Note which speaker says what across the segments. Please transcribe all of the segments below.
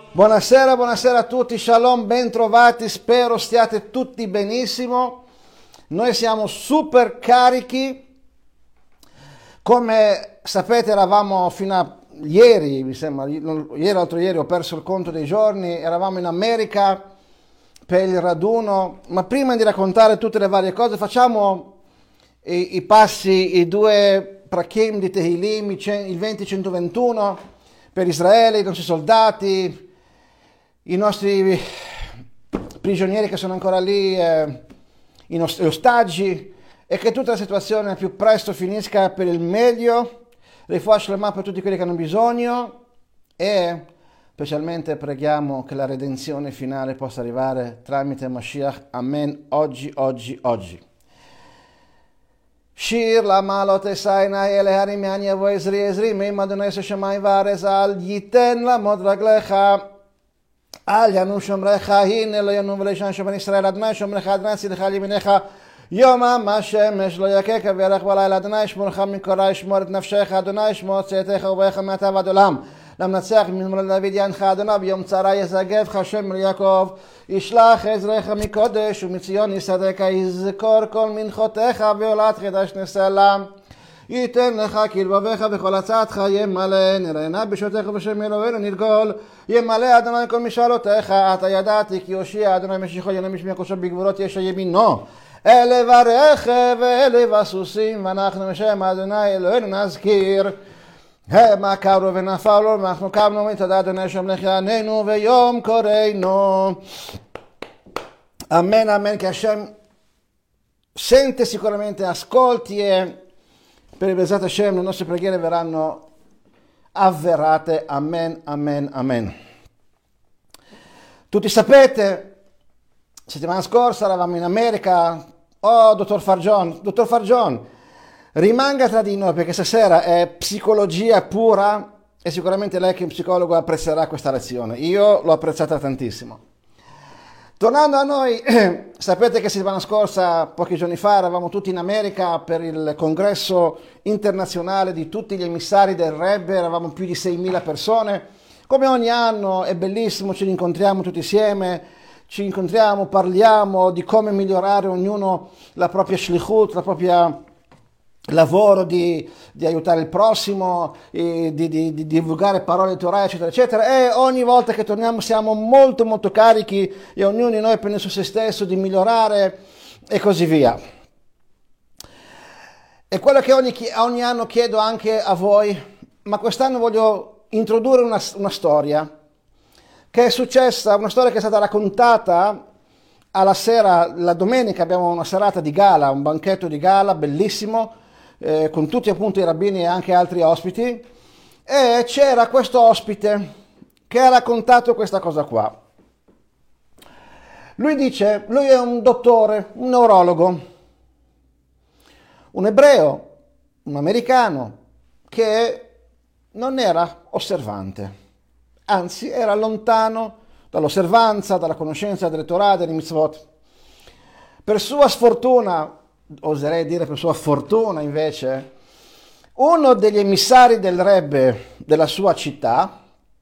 Speaker 1: Buonasera, buonasera a tutti, shalom, bentrovati, spero stiate tutti benissimo. Noi siamo super carichi, come sapete eravamo fino a ieri, mi sembra, ieri l'altro ieri ho perso il conto dei giorni, eravamo in America per il raduno, ma prima di raccontare tutte le varie cose facciamo i passi, i due prakim di Tehillim, il 20-121 per Israele, i nostri soldati, i nostri prigionieri che sono ancora lì, i nostri ostaggi, e che tutta la situazione al più presto finisca per il meglio, refuah shlema per tutti quelli che hanno bisogno, e specialmente preghiamo che la redenzione finale possa arrivare tramite Mashiach. Amen. Oggi. Shir la malot esaina ele harim yani yavo ezri meim Adonai Shemai va'aretz al yiten lamod raglecha al yanu shomrecha hine lo yanu v'lo yishan shomen Israel Adonai shomrecha Adonai tzidcha liminecha yomam hashemesh lo yakeka v'yarech b'layla Adonai yishmorcha min kol ra yishmor et nafshecha Adonai yishmor tzetecha u'becha me'ata v'ad olam למנצח ממולד דוד ינך אדוני ביום צרה יזגבך השם ליעקב ישלח עזרך מקודש ומציון יסדך יזכור כל מנחותיך ועולת חידש נסלם ייתן לך כלבביך וכל הצעתך ימלא נראינה בשעותיך ובשם אלוהינו נרגול ימלא אדוני כל משאלותיך אתה ידעתי כי יושיע אדוני משיחו ינום משמיע קודשו בגבורות יש ימינו אלה ברכב ואלה בסוסים ואנחנו בשם אדוני אלוהינו נזכיר מה קרו ונפלו, ואנחנו קמנו מתודה אדוני שומלך יעננו ויום קוראנו. Amen, amen, che Hashem sente sicuramente, ascolti, e per il Bezat Hashem le nostre preghiere verranno avverate. Amen, amen, amen. Tutti sapete, settimana scorsa eravamo in America. Oh, dottor Farjon, rimanga tra di noi perché stasera è psicologia pura e sicuramente lei che è un psicologo apprezzerà questa lezione. Io l'ho apprezzata tantissimo. Tornando a noi, sapete che settimana scorsa, pochi giorni fa, eravamo tutti in America per il congresso internazionale di tutti gli emissari del Rebbe, eravamo più di 6.000 persone. Come ogni anno è bellissimo, ci incontriamo tutti insieme, parliamo di come migliorare ognuno la propria shlichut, la propria lavoro di aiutare il prossimo, di divulgare parole di Torah, eccetera, eccetera, e ogni volta che torniamo siamo molto molto carichi e ognuno di noi pensa su se stesso di migliorare e così via. E quello che ogni anno chiedo anche a voi, ma quest'anno voglio introdurre una storia che è successa, una storia che è stata raccontata alla sera, la domenica abbiamo una serata di gala, un banchetto di gala bellissimo, con tutti appunto i rabbini e anche altri ospiti, e c'era questo ospite che ha raccontato questa cosa qua. Lui è un dottore, un neurologo, un ebreo, un americano che non era osservante, anzi era lontano dall'osservanza, dalla conoscenza delle Torah, delle mitzvot. Per sua sfortuna, oserei dire per sua fortuna invece, uno degli emissari del Rebbe della sua città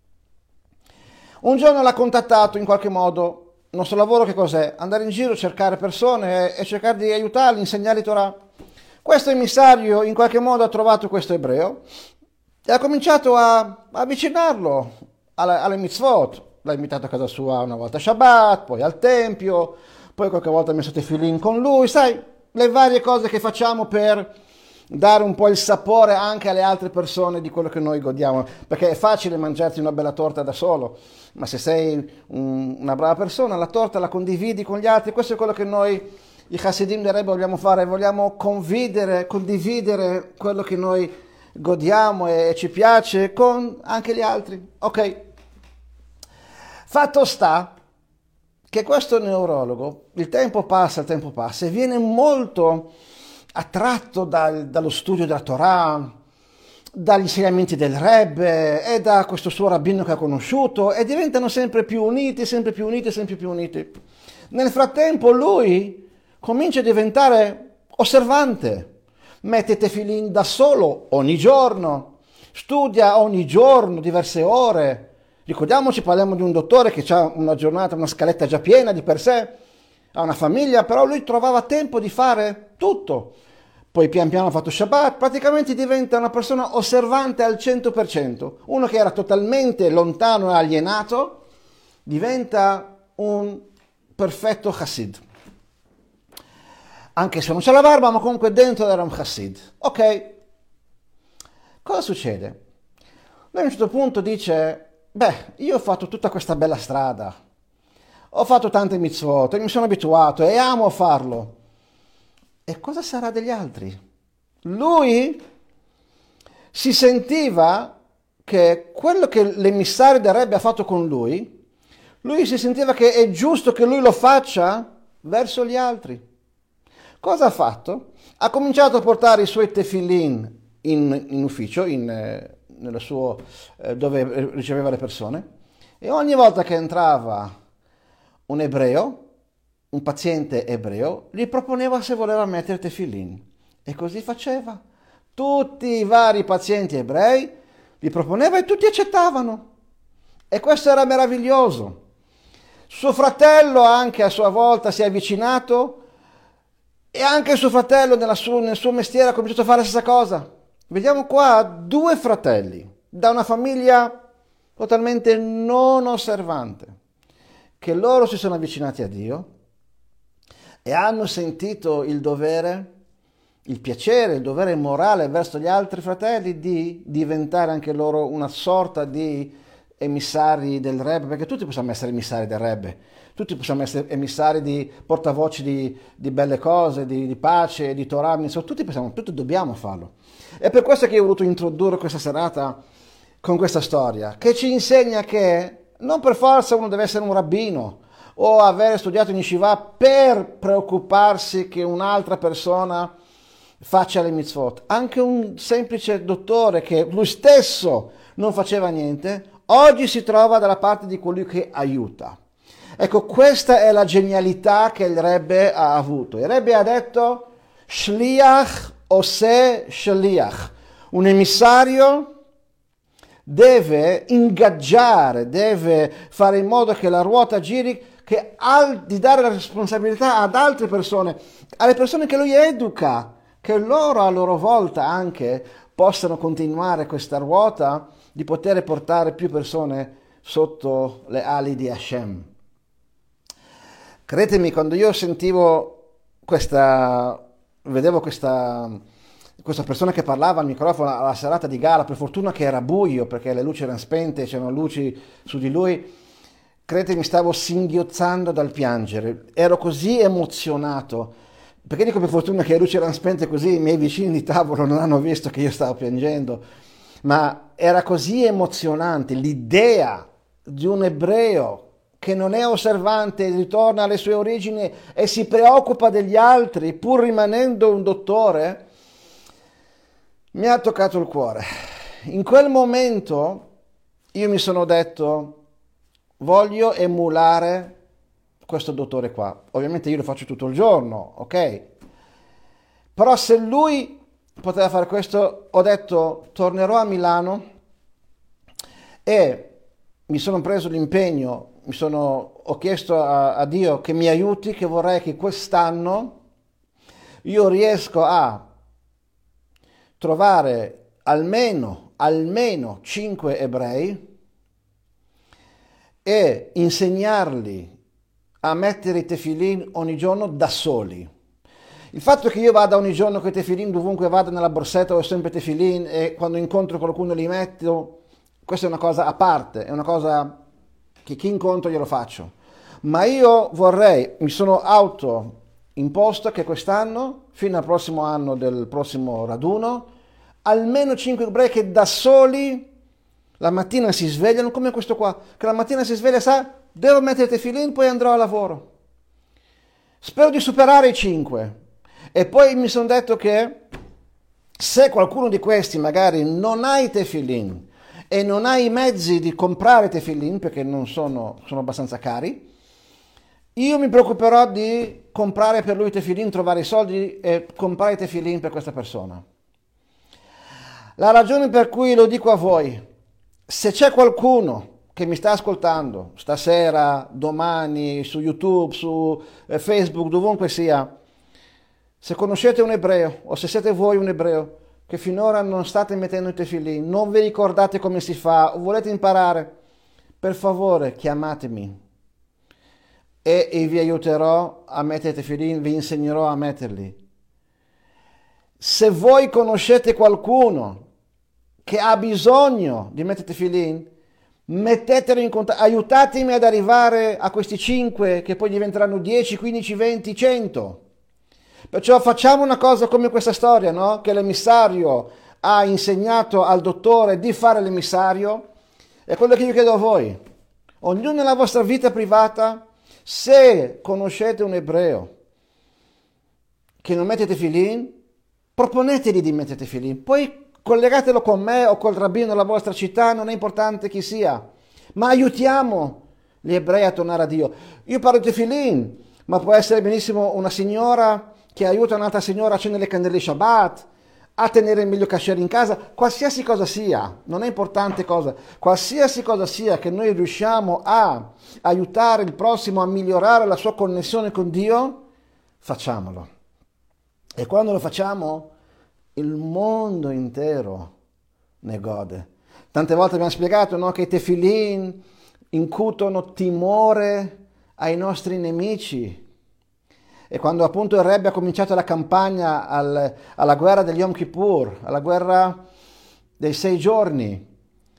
Speaker 1: un giorno l'ha contattato in qualche modo. Il nostro lavoro che cos'è? Andare in giro, cercare persone e cercare di aiutarli, insegnarli Torah. Questo emissario in qualche modo ha trovato questo ebreo e ha cominciato a avvicinarlo alle mitzvot. L'ha invitato a casa sua una volta a Shabbat, poi al Tempio, poi qualche volta ha messo tefillin con lui, sai, le varie cose che facciamo per dare un po' il sapore anche alle altre persone di quello che noi godiamo, perché è facile mangiarti una bella torta da solo, ma se sei una brava persona la torta la condividi con gli altri. Questo è quello che noi, i Hasidim del Rebbe, vogliamo fare, vogliamo condividere quello che noi godiamo e ci piace con anche gli altri. Ok, fatto sta che questo neurologo, il tempo passa e viene molto attratto dallo studio della Torah, dagli insegnamenti del Rebbe e da questo suo rabbino che ha conosciuto, e diventano sempre più uniti. Nel frattempo lui comincia a diventare osservante, mette tefillin da solo ogni giorno, studia ogni giorno diverse ore, Ricordiamoci, parliamo di un dottore che ha una giornata, una scaletta già piena di per sé, ha una famiglia, però lui trovava tempo di fare tutto. Poi pian piano ha fatto Shabbat, praticamente diventa una persona osservante al 100%. Uno che era totalmente lontano e alienato diventa un perfetto Chassid. Anche se non c'è la barba, ma comunque dentro era un Chassid. Ok, cosa succede? Lui a un certo punto dice, io ho fatto tutta questa bella strada, ho fatto tante mitzvot, e mi sono abituato e amo farlo. E cosa sarà degli altri? Lui si sentiva che quello che l'emissario del Rebbe ha fatto con lui si sentiva che è giusto che lui lo faccia verso gli altri. Cosa ha fatto? Ha cominciato a portare i suoi tefillin in ufficio, nel suo, dove riceveva le persone, e ogni volta che entrava un ebreo, un paziente ebreo, gli proponeva se voleva mettere tefillin, e così faceva. Tutti i vari pazienti ebrei gli proponeva e tutti accettavano, e questo era meraviglioso. Suo fratello anche a sua volta si è avvicinato, e anche suo fratello nel suo mestiere ha cominciato a fare la stessa cosa. Vediamo qua 2 fratelli da una famiglia totalmente non osservante, che loro si sono avvicinati a Dio e hanno sentito il dovere, il piacere, il dovere morale verso gli altri fratelli di diventare anche loro una sorta di emissari del Rebbe, perché tutti possiamo essere emissari del Rebbe, tutti possiamo essere emissari di portavoci di belle cose, di pace, di Torah, tutti dobbiamo farlo. È per questo che io ho voluto introdurre questa serata con questa storia, che ci insegna che non per forza uno deve essere un rabbino o avere studiato in Yeshiva per preoccuparsi che un'altra persona faccia le mitzvot. Anche un semplice dottore che lui stesso non faceva niente, oggi si trova dalla parte di colui che aiuta. Ecco, questa è la genialità che il Rebbe ha avuto. Il Rebbe ha detto Shliach Ose Shliach. Un emissario deve ingaggiare, deve fare in modo che la ruota giri, di dare la responsabilità ad altre persone, alle persone che lui educa, che loro a loro volta anche possano continuare questa ruota di poter portare più persone sotto le ali di Hashem. Credetemi, quando io vedevo questa persona che parlava al microfono alla serata di gara, per fortuna che era buio perché le luci erano spente, c'erano luci su di lui, credetemi, stavo singhiozzando dal piangere, ero così emozionato. Perché dico per fortuna che le luci erano spente, così i miei vicini di tavolo non hanno visto che io stavo piangendo, ma era così emozionante l'idea di un ebreo che non è osservante, ritorna alle sue origini e si preoccupa degli altri pur rimanendo un dottore. Mi ha toccato il cuore. In quel momento io mi sono detto, voglio emulare questo dottore qua. Ovviamente io lo faccio tutto il giorno, ok? Però se lui poteva fare questo, ho detto, tornerò a Milano e mi sono preso l'impegno, ho chiesto a Dio che mi aiuti, che vorrei che quest'anno io riesco a trovare almeno 5 ebrei e insegnarli a mettere i tefillin ogni giorno da soli. Il fatto che io vada ogni giorno con i tefillin dovunque vada, nella borsetta ho sempre tefillin e quando incontro qualcuno li metto, questa è una cosa a parte, è una cosa che chi incontro glielo faccio. Ma io mi sono imposto che quest'anno, fino al prossimo anno del prossimo raduno, almeno 5 ebrei che da soli la mattina si svegliano, come questo qua, che la mattina si sveglia e sa, devo mettere tefillin, poi andrò a lavoro. Spero di superare i 5. E poi mi sono detto che se qualcuno di questi magari non ha i tefillin e non ha i mezzi di comprare tefillin, perché non sono abbastanza cari, io mi preoccuperò di comprare per lui tefillin, trovare i soldi e comprare i tefillin per questa persona. La ragione per cui lo dico a voi, se c'è qualcuno che mi sta ascoltando stasera, domani, su YouTube, su Facebook, dovunque sia, se conoscete un ebreo o se siete voi un ebreo che finora non state mettendo i tefillin, non vi ricordate come si fa o volete imparare, per favore chiamatemi e vi aiuterò a mettere i tefillin, vi insegnerò a metterli. Se voi conoscete qualcuno che ha bisogno di mettere tefillin, mettetelo in contatto, aiutatemi ad arrivare a questi 5 che poi diventeranno 10, 15, 20, 100. Perciò facciamo una cosa come questa storia, no? Che l'emissario ha insegnato al dottore di fare l'emissario. È quello che io chiedo a voi. Ognuno nella vostra vita privata, se conoscete un ebreo che non mette tefillin, proponetegli di mettere tefillin. Poi collegatelo con me o col rabbino della vostra città, non è importante chi sia. Ma aiutiamo gli ebrei a tornare a Dio. Io parlo di tefillin, ma può essere benissimo una signora che aiuta un'altra signora a accendere le candele Shabbat, a tenere il meglio kasher in casa, qualsiasi cosa sia, non è importante cosa, qualsiasi cosa sia che noi riusciamo a aiutare il prossimo a migliorare la sua connessione con Dio, facciamolo. E quando lo facciamo, il mondo intero ne gode. Tante volte abbiamo spiegato, no, che i tefillin incutono timore ai nostri nemici. E quando appunto il Rebbe ha cominciato la campagna alla guerra degli Yom Kippur, alla guerra dei 6 giorni,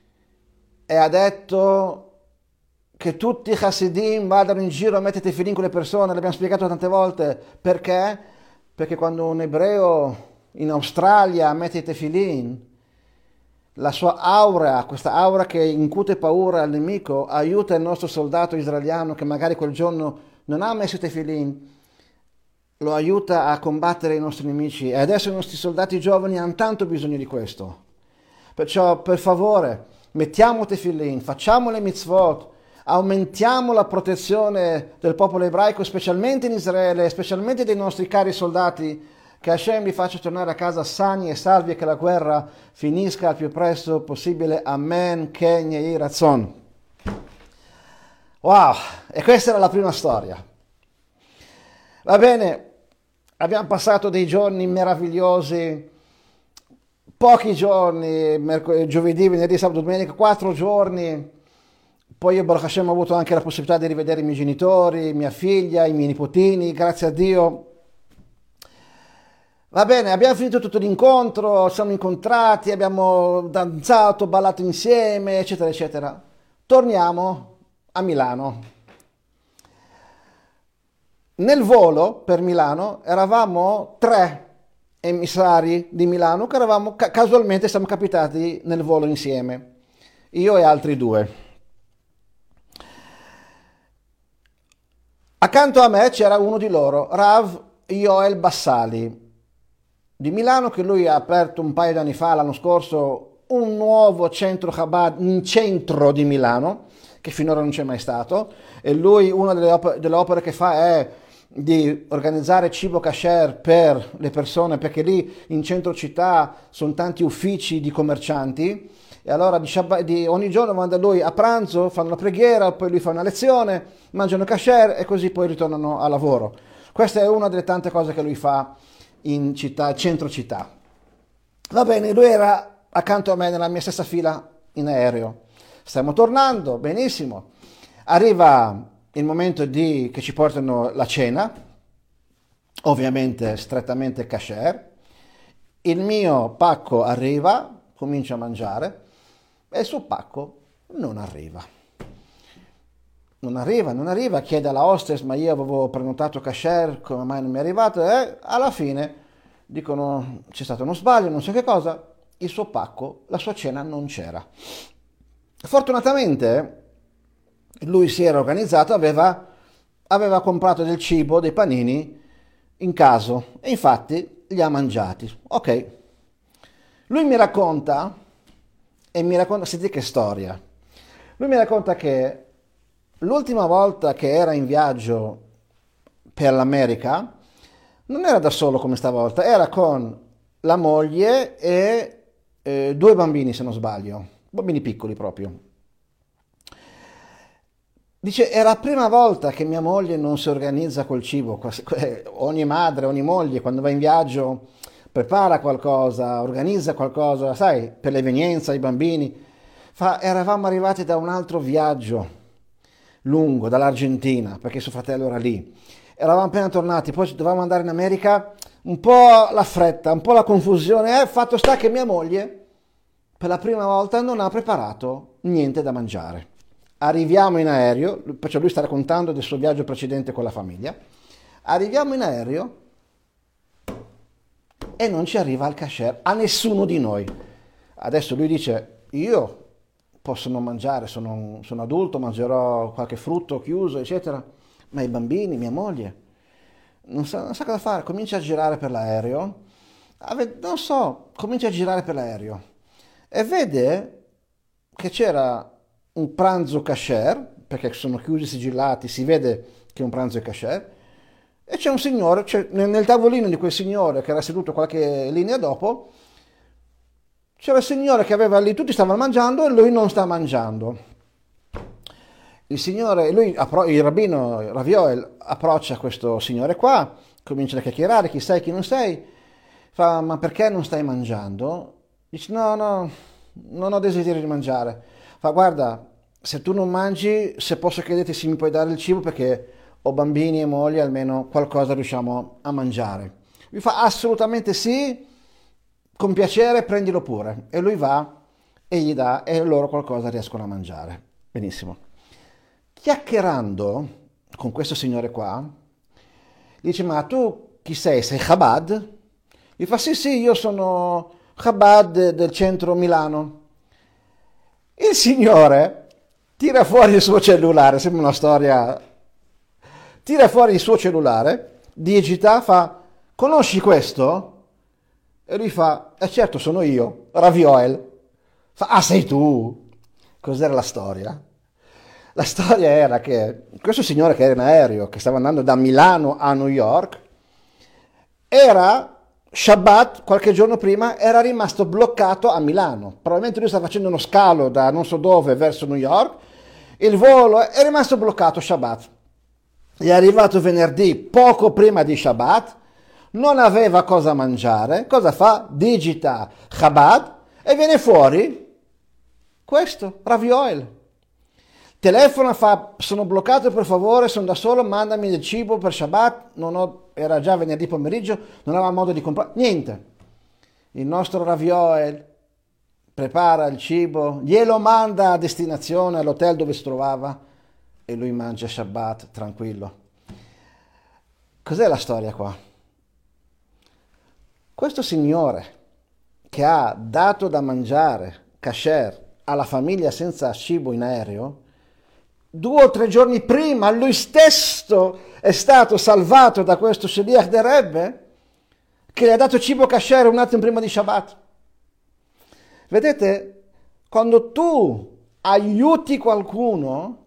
Speaker 1: e ha detto che tutti i Hasidim vadano in giro a mettere tefillin con le persone, l'abbiamo spiegato tante volte, perché? Perché quando un ebreo in Australia mette i tefillin, la sua aura, questa aura che incute paura al nemico, aiuta il nostro soldato israeliano che magari quel giorno non ha messo i tefillin, lo aiuta a combattere i nostri nemici, e adesso i nostri soldati giovani hanno tanto bisogno di questo. Perciò, per favore, mettiamo tefillin, facciamo le mitzvot, aumentiamo la protezione del popolo ebraico, specialmente in Israele, specialmente dei nostri cari soldati, che Hashem li faccia tornare a casa sani e salvi e che la guerra finisca al più presto possibile. Amen, Ken Yehi Ratzon. Wow, e questa era la prima storia. Va bene, abbiamo passato dei giorni meravigliosi, pochi giorni, giovedì, venerdì, sabato, domenica, 4 giorni. Poi io, Baruch Hashem, ho avuto anche la possibilità di rivedere i miei genitori, mia figlia, i miei nipotini, grazie a Dio. Va bene, abbiamo finito tutto l'incontro, siamo incontrati, abbiamo danzato, ballato insieme, eccetera, eccetera. Torniamo a Milano. Nel volo per Milano eravamo 3 emissari di Milano che eravamo casualmente siamo capitati nel volo insieme, io e altri 2. Accanto a me c'era uno di loro, Rav Yoel Bassali di Milano, che lui ha aperto un paio di anni fa, l'anno scorso, un nuovo centro Chabad in centro di Milano, che finora non c'è mai stato, e lui una delle opere che fa è di organizzare cibo kasher per le persone, perché lì in centro città sono tanti uffici di commercianti, e allora ogni giorno vanno da lui a pranzo, fanno la preghiera, poi lui fa una lezione, mangiano kasher e così poi ritornano a lavoro. Questa è una delle tante cose che lui fa in città, centro città. Va bene, lui era accanto a me nella mia stessa fila in aereo. Stiamo tornando, benissimo. Arriva il momento che ci portano la cena, ovviamente strettamente kasher. Il mio pacco arriva, comincio a mangiare e il suo pacco non arriva. Non arriva, chiede alla hostess, ma io avevo prenotato kasher, come mai non mi è arrivato? E alla fine dicono c'è stato uno sbaglio, non so che cosa, il suo pacco, la sua cena non c'era. Fortunatamente lui si era organizzato, aveva comprato del cibo, dei panini in caso, e infatti li ha mangiati. Ok, lui mi racconta, sentite che storia, lui mi racconta che l'ultima volta che era in viaggio per l'America non era da solo come stavolta, era con la moglie e 2 bambini, se non sbaglio, bambini piccoli proprio. Dice, è la prima volta che mia moglie non si organizza col cibo. Ogni madre, ogni moglie, quando va in viaggio, prepara qualcosa, organizza qualcosa, sai, per l'evenienza, i bambini. Eravamo arrivati da un altro viaggio lungo, dall'Argentina, perché suo fratello era lì. Eravamo appena tornati, poi dovevamo andare in America, un po' la fretta, un po' la confusione. Fatto sta che mia moglie, per la prima volta, non ha preparato niente da mangiare. Arriviamo in aereo, perciò lui sta raccontando del suo viaggio precedente con la famiglia. Arriviamo in aereo e non ci arriva il cashier a nessuno di noi. Adesso lui dice, io posso non mangiare, sono adulto, mangerò qualche frutto chiuso, eccetera, ma i bambini, mia moglie, non sa cosa fare, comincia a girare per l'aereo, comincia a girare per l'aereo e vede che c'era un pranzo cashier, perché sono chiusi, sigillati, si vede che è un pranzo cashier, e c'è un signore, nel tavolino di quel signore che era seduto qualche linea dopo, c'era il signore che aveva lì, tutti stavano mangiando e lui non sta mangiando. Il signore, il rabbino Ravioel approccia questo signore qua, comincia a chiacchierare, chi sei, chi non sei, fa, ma perché non stai mangiando? Dice, no, non ho desiderio di mangiare. Fa, guarda, se tu non mangi, se posso chiederti se mi puoi dare il cibo perché ho bambini e moglie, almeno qualcosa riusciamo a mangiare. Lui fa, assolutamente sì, con piacere, prendilo pure. E lui va e gli dà e loro qualcosa riescono a mangiare. Benissimo. Chiacchierando con questo signore qua, dice, ma tu chi sei? Sei Chabad? Gli fa, sì, io sono Chabad del centro Milano. Il signore tira fuori il suo cellulare, sembra una storia, tira fuori il suo cellulare, digita, fa, conosci questo? E lui fa, certo sono io, Ravioel. Fa, sei tu? Cos'era la storia? La storia era che questo signore che era in aereo, che stava andando da Milano a New York, era Shabbat, qualche giorno prima, era rimasto bloccato a Milano. Probabilmente lui stava facendo uno scalo da non so dove verso New York. Il volo è rimasto bloccato Shabbat. È arrivato venerdì, poco prima di Shabbat, non aveva cosa mangiare. Cosa fa? Digita Chabad e viene fuori questo, Ravioel. Telefona, fa, sono bloccato per favore, sono da solo, mandami del cibo per Shabbat, era già venerdì pomeriggio, non aveva modo di comprare, niente. Il nostro Ravioel prepara il cibo, glielo manda a destinazione, all'hotel dove si trovava e lui mangia Shabbat tranquillo. Cos'è la storia qua? Questo signore che ha dato da mangiare kasher alla famiglia senza cibo in aereo, 2 o 3 giorni prima lui stesso è stato salvato da questo Sheliach de Rebbe che gli ha dato cibo kasher un attimo prima di Shabbat. Vedete, quando tu aiuti qualcuno,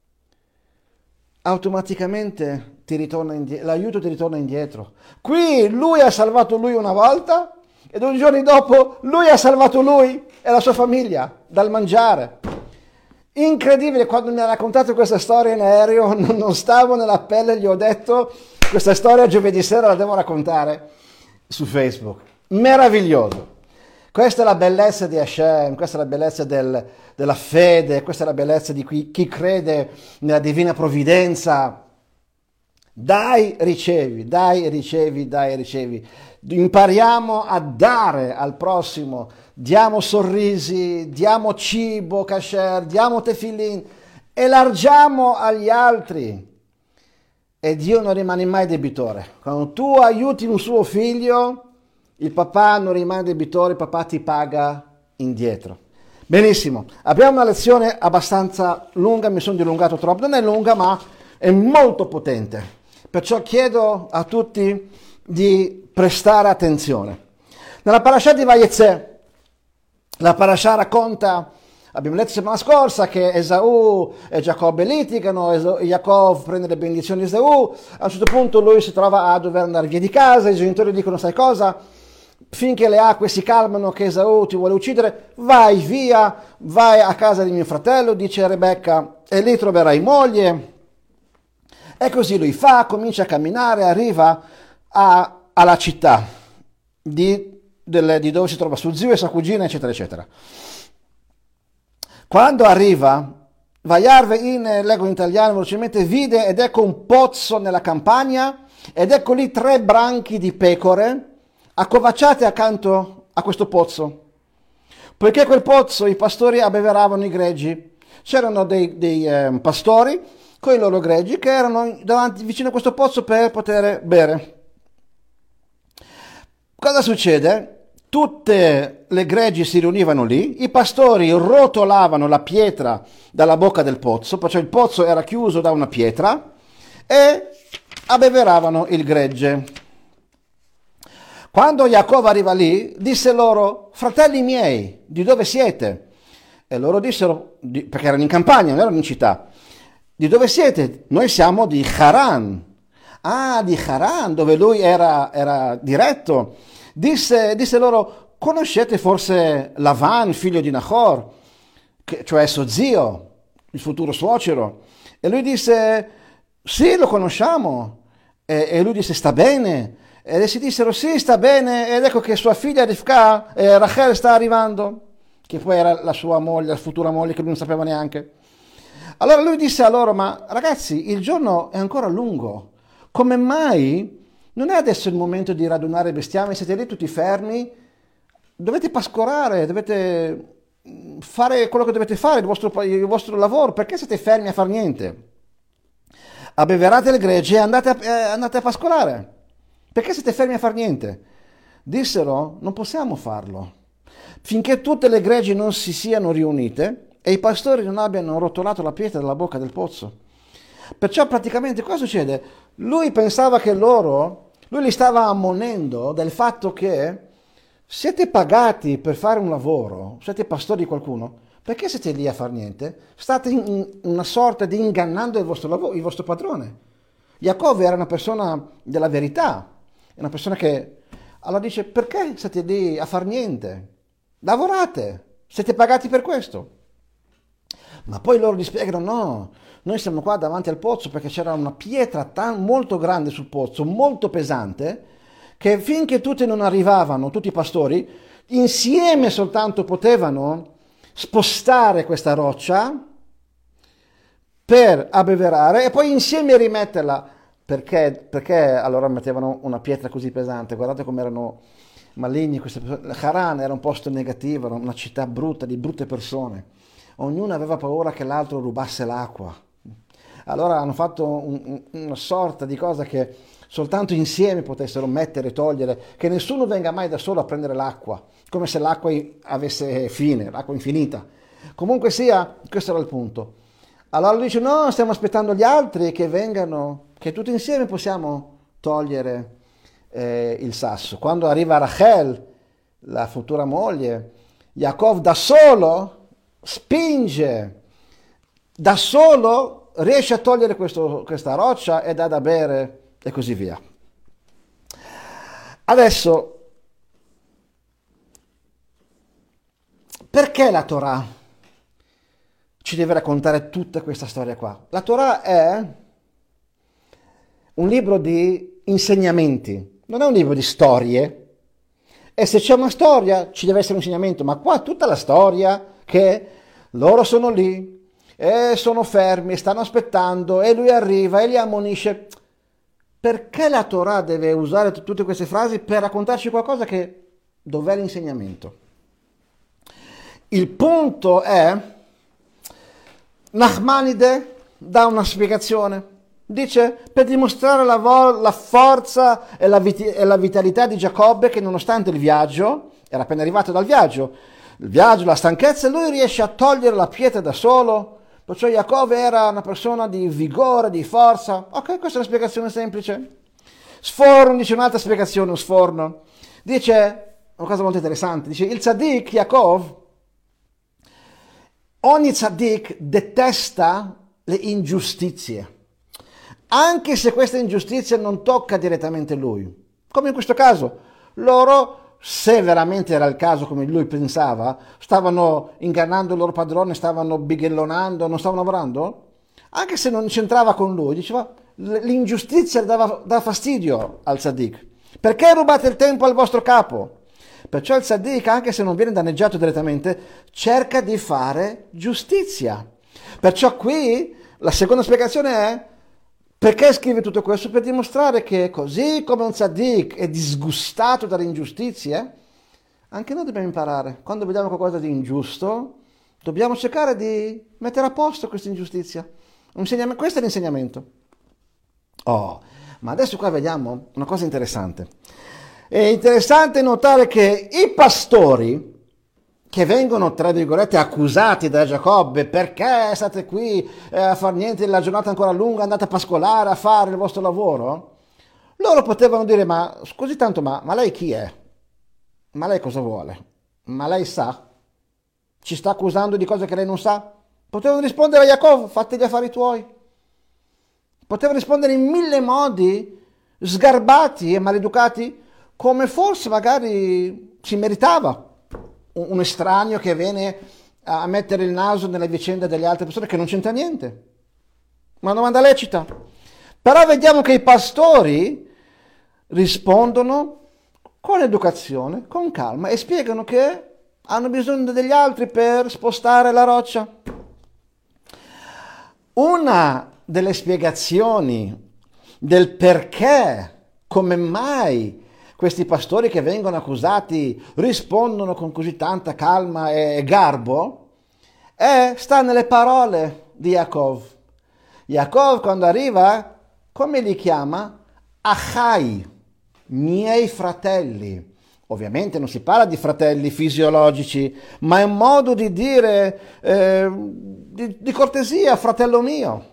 Speaker 1: automaticamente l'aiuto ti ritorna indietro. Qui lui ha salvato lui una volta e 2 giorni dopo lui ha salvato lui e la sua famiglia dal mangiare. Incredibile, quando mi ha raccontato questa storia in aereo non stavo nella pelle, gli ho detto questa storia giovedì sera la devo raccontare su Facebook. Meraviglioso. Questa è la bellezza di Hashem, questa è la bellezza della fede, questa è la bellezza di chi crede nella divina provvidenza. Dai, ricevi, dai, ricevi, dai, ricevi. Impariamo a dare al prossimo, diamo sorrisi, diamo cibo, kasher, diamo tefillin, elargiamo agli altri e Dio non rimane mai debitore. Quando tu aiuti un suo figlio, il papà non rimane debitore, il papà ti paga indietro. Benissimo, abbiamo una lezione abbastanza lunga, mi sono dilungato troppo, non è lunga ma è molto potente, perciò chiedo a tutti di prestare attenzione. Nella parasha di Vayetze, la parasha racconta, abbiamo letto settimana scorsa, che Esau e Giacobbe litigano, Jacob prende le benedizioni di Esau, a un certo punto lui si trova a dover andare via di casa, i genitori dicono sai cosa? finché le acque si calmano che Esaù ti vuole uccidere, vai via, vai a casa di mio fratello, dice Rebecca, e lì troverai moglie. E così lui fa, comincia a camminare, arriva alla città di dove si trova suo zio e sua cugina, eccetera, eccetera. Quando arriva, Vaiarve leggo in italiano velocemente, vide ed ecco un pozzo nella campagna, ed ecco lì 3 branchi di pecore accovacciate accanto a questo pozzo. Poiché quel pozzo i pastori abbeveravano i greggi, c'erano dei pastori con i loro greggi che erano vicino a questo pozzo per poter bere. Cosa succede? Tutte le greggi si riunivano lì, i pastori rotolavano la pietra dalla bocca del pozzo, perciò il pozzo era chiuso da una pietra, e abbeveravano il gregge. Quando Giacobbe arriva lì, disse loro: fratelli miei, di dove siete? E loro dissero, perché erano in campagna, non erano in città, di dove siete? Noi siamo di Haran. Ah, di Haran, dove lui era diretto. Disse loro: conoscete forse Lavan, figlio di Nahor, cioè suo zio, il futuro suocero? E lui disse: sì, lo conosciamo. E lui disse: sta bene? Ed essi dissero: sì, sta bene, ed ecco che sua figlia Rivka, Rachel, sta arrivando, che poi era la sua moglie, la futura moglie, che lui non sapeva neanche. Allora lui disse a loro: ma ragazzi, il giorno è ancora lungo, come mai non è adesso il momento di radunare il bestiame? Siete lì tutti fermi, dovete pascolare, dovete fare quello che dovete fare, il vostro lavoro, perché siete fermi a far niente? Abbeverate le gregge e andate a pascolare. Perché siete fermi a far niente? Dissero: non possiamo farlo finché tutte le greggi non si siano riunite e i pastori non abbiano rotolato la pietra dalla bocca del pozzo. Perciò praticamente cosa succede? Lui pensava che lui li stava ammonendo del fatto che siete pagati per fare un lavoro, siete pastori di qualcuno, perché siete lì a far niente? State in una sorta di ingannando il vostro padrone. Giacobbe era una persona della verità, una persona che allora dice: perché siete lì a far niente? Lavorate, siete pagati per questo. Ma poi loro gli spiegano: no, noi siamo qua davanti al pozzo perché c'era una pietra molto grande sul pozzo, molto pesante, che finché tutti non arrivavano, tutti i pastori, insieme soltanto potevano spostare questa roccia per abbeverare e poi insieme rimetterla. Perché allora mettevano una pietra così pesante? Guardate come erano maligni queste persone. Haran era un posto negativo, era una città brutta, di brutte persone. Ognuno aveva paura che l'altro rubasse l'acqua. Allora hanno fatto una sorta di cosa che soltanto insieme potessero mettere e togliere, che nessuno venga mai da solo a prendere l'acqua, come se l'acqua avesse fine, l'acqua infinita. Comunque sia, questo era il punto. Allora lui dice: no, stiamo aspettando gli altri che vengano, che tutti insieme possiamo togliere il sasso. Quando arriva Rachel, la futura moglie, Giacobbe da solo spinge, da solo riesce a togliere questa roccia e dà da bere e così via. Adesso, perché la Torah ci deve raccontare tutta questa storia qua? La Torah è un libro di insegnamenti, non è un libro di storie. E se c'è una storia ci deve essere un insegnamento, ma qua tutta la storia che loro sono lì e sono fermi, stanno aspettando e lui arriva e li ammonisce. Perché la Torah deve usare tutte queste frasi per raccontarci qualcosa che dov'è l'insegnamento? Il punto è, Nachmanide dà una spiegazione. Dice: per dimostrare la forza e la vitalità di Giacobbe, che nonostante il viaggio, era appena arrivato dal viaggio, la stanchezza, lui riesce a togliere la pietra da solo. Perciò Giacobbe era una persona di vigore, di forza. Ok, questa è una spiegazione semplice. Sforno dice un'altra spiegazione, un sforno. Dice una cosa molto interessante. Dice: il tzaddik Giacobbe, ogni tzaddik detesta le ingiustizie, anche se questa ingiustizia non tocca direttamente lui. Come in questo caso, loro se veramente era il caso come lui pensava, stavano ingannando il loro padrone, stavano bighellonando, non stavano lavorando? Anche se non c'entrava con lui, diceva l'ingiustizia dà fastidio al Sadiq. Perché rubate il tempo al vostro capo? Perciò il Sadiq, anche se non viene danneggiato direttamente, cerca di fare giustizia. Perciò qui la seconda spiegazione è: perché scrive tutto questo? Per dimostrare che così come un tzaddik è disgustato dalle ingiustizie, anche noi dobbiamo imparare. Quando vediamo qualcosa di ingiusto, dobbiamo cercare di mettere a posto questa ingiustizia. Questo è l'insegnamento. Oh, ma adesso qua vediamo una cosa interessante. È interessante notare che i pastori che vengono, tra virgolette, accusati da Giacobbe: perché state qui a far niente, la giornata è ancora lunga, andate a pascolare, a fare il vostro lavoro. Loro potevano dire: ma scusi tanto, ma lei chi è? Ma lei cosa vuole? Ma lei sa? Ci sta accusando di cose che lei non sa? Potevano rispondere a Giacobbe: fatti gli affari tuoi. Potevano rispondere in mille modi, sgarbati e maleducati, come forse magari si meritava un estraneo che viene a mettere il naso nelle vicende delle altre persone, che non c'entra niente. Una domanda lecita. Però vediamo che i pastori rispondono con educazione, con calma, e spiegano che hanno bisogno degli altri per spostare la roccia. Una delle spiegazioni del perché, come mai questi pastori che vengono accusati rispondono con così tanta calma e garbo, sta nelle parole di Yaakov. Yaakov, quando arriva, come li chiama? Achai, miei fratelli. Ovviamente non si parla di fratelli fisiologici, ma è un modo di dire di cortesia: fratello mio.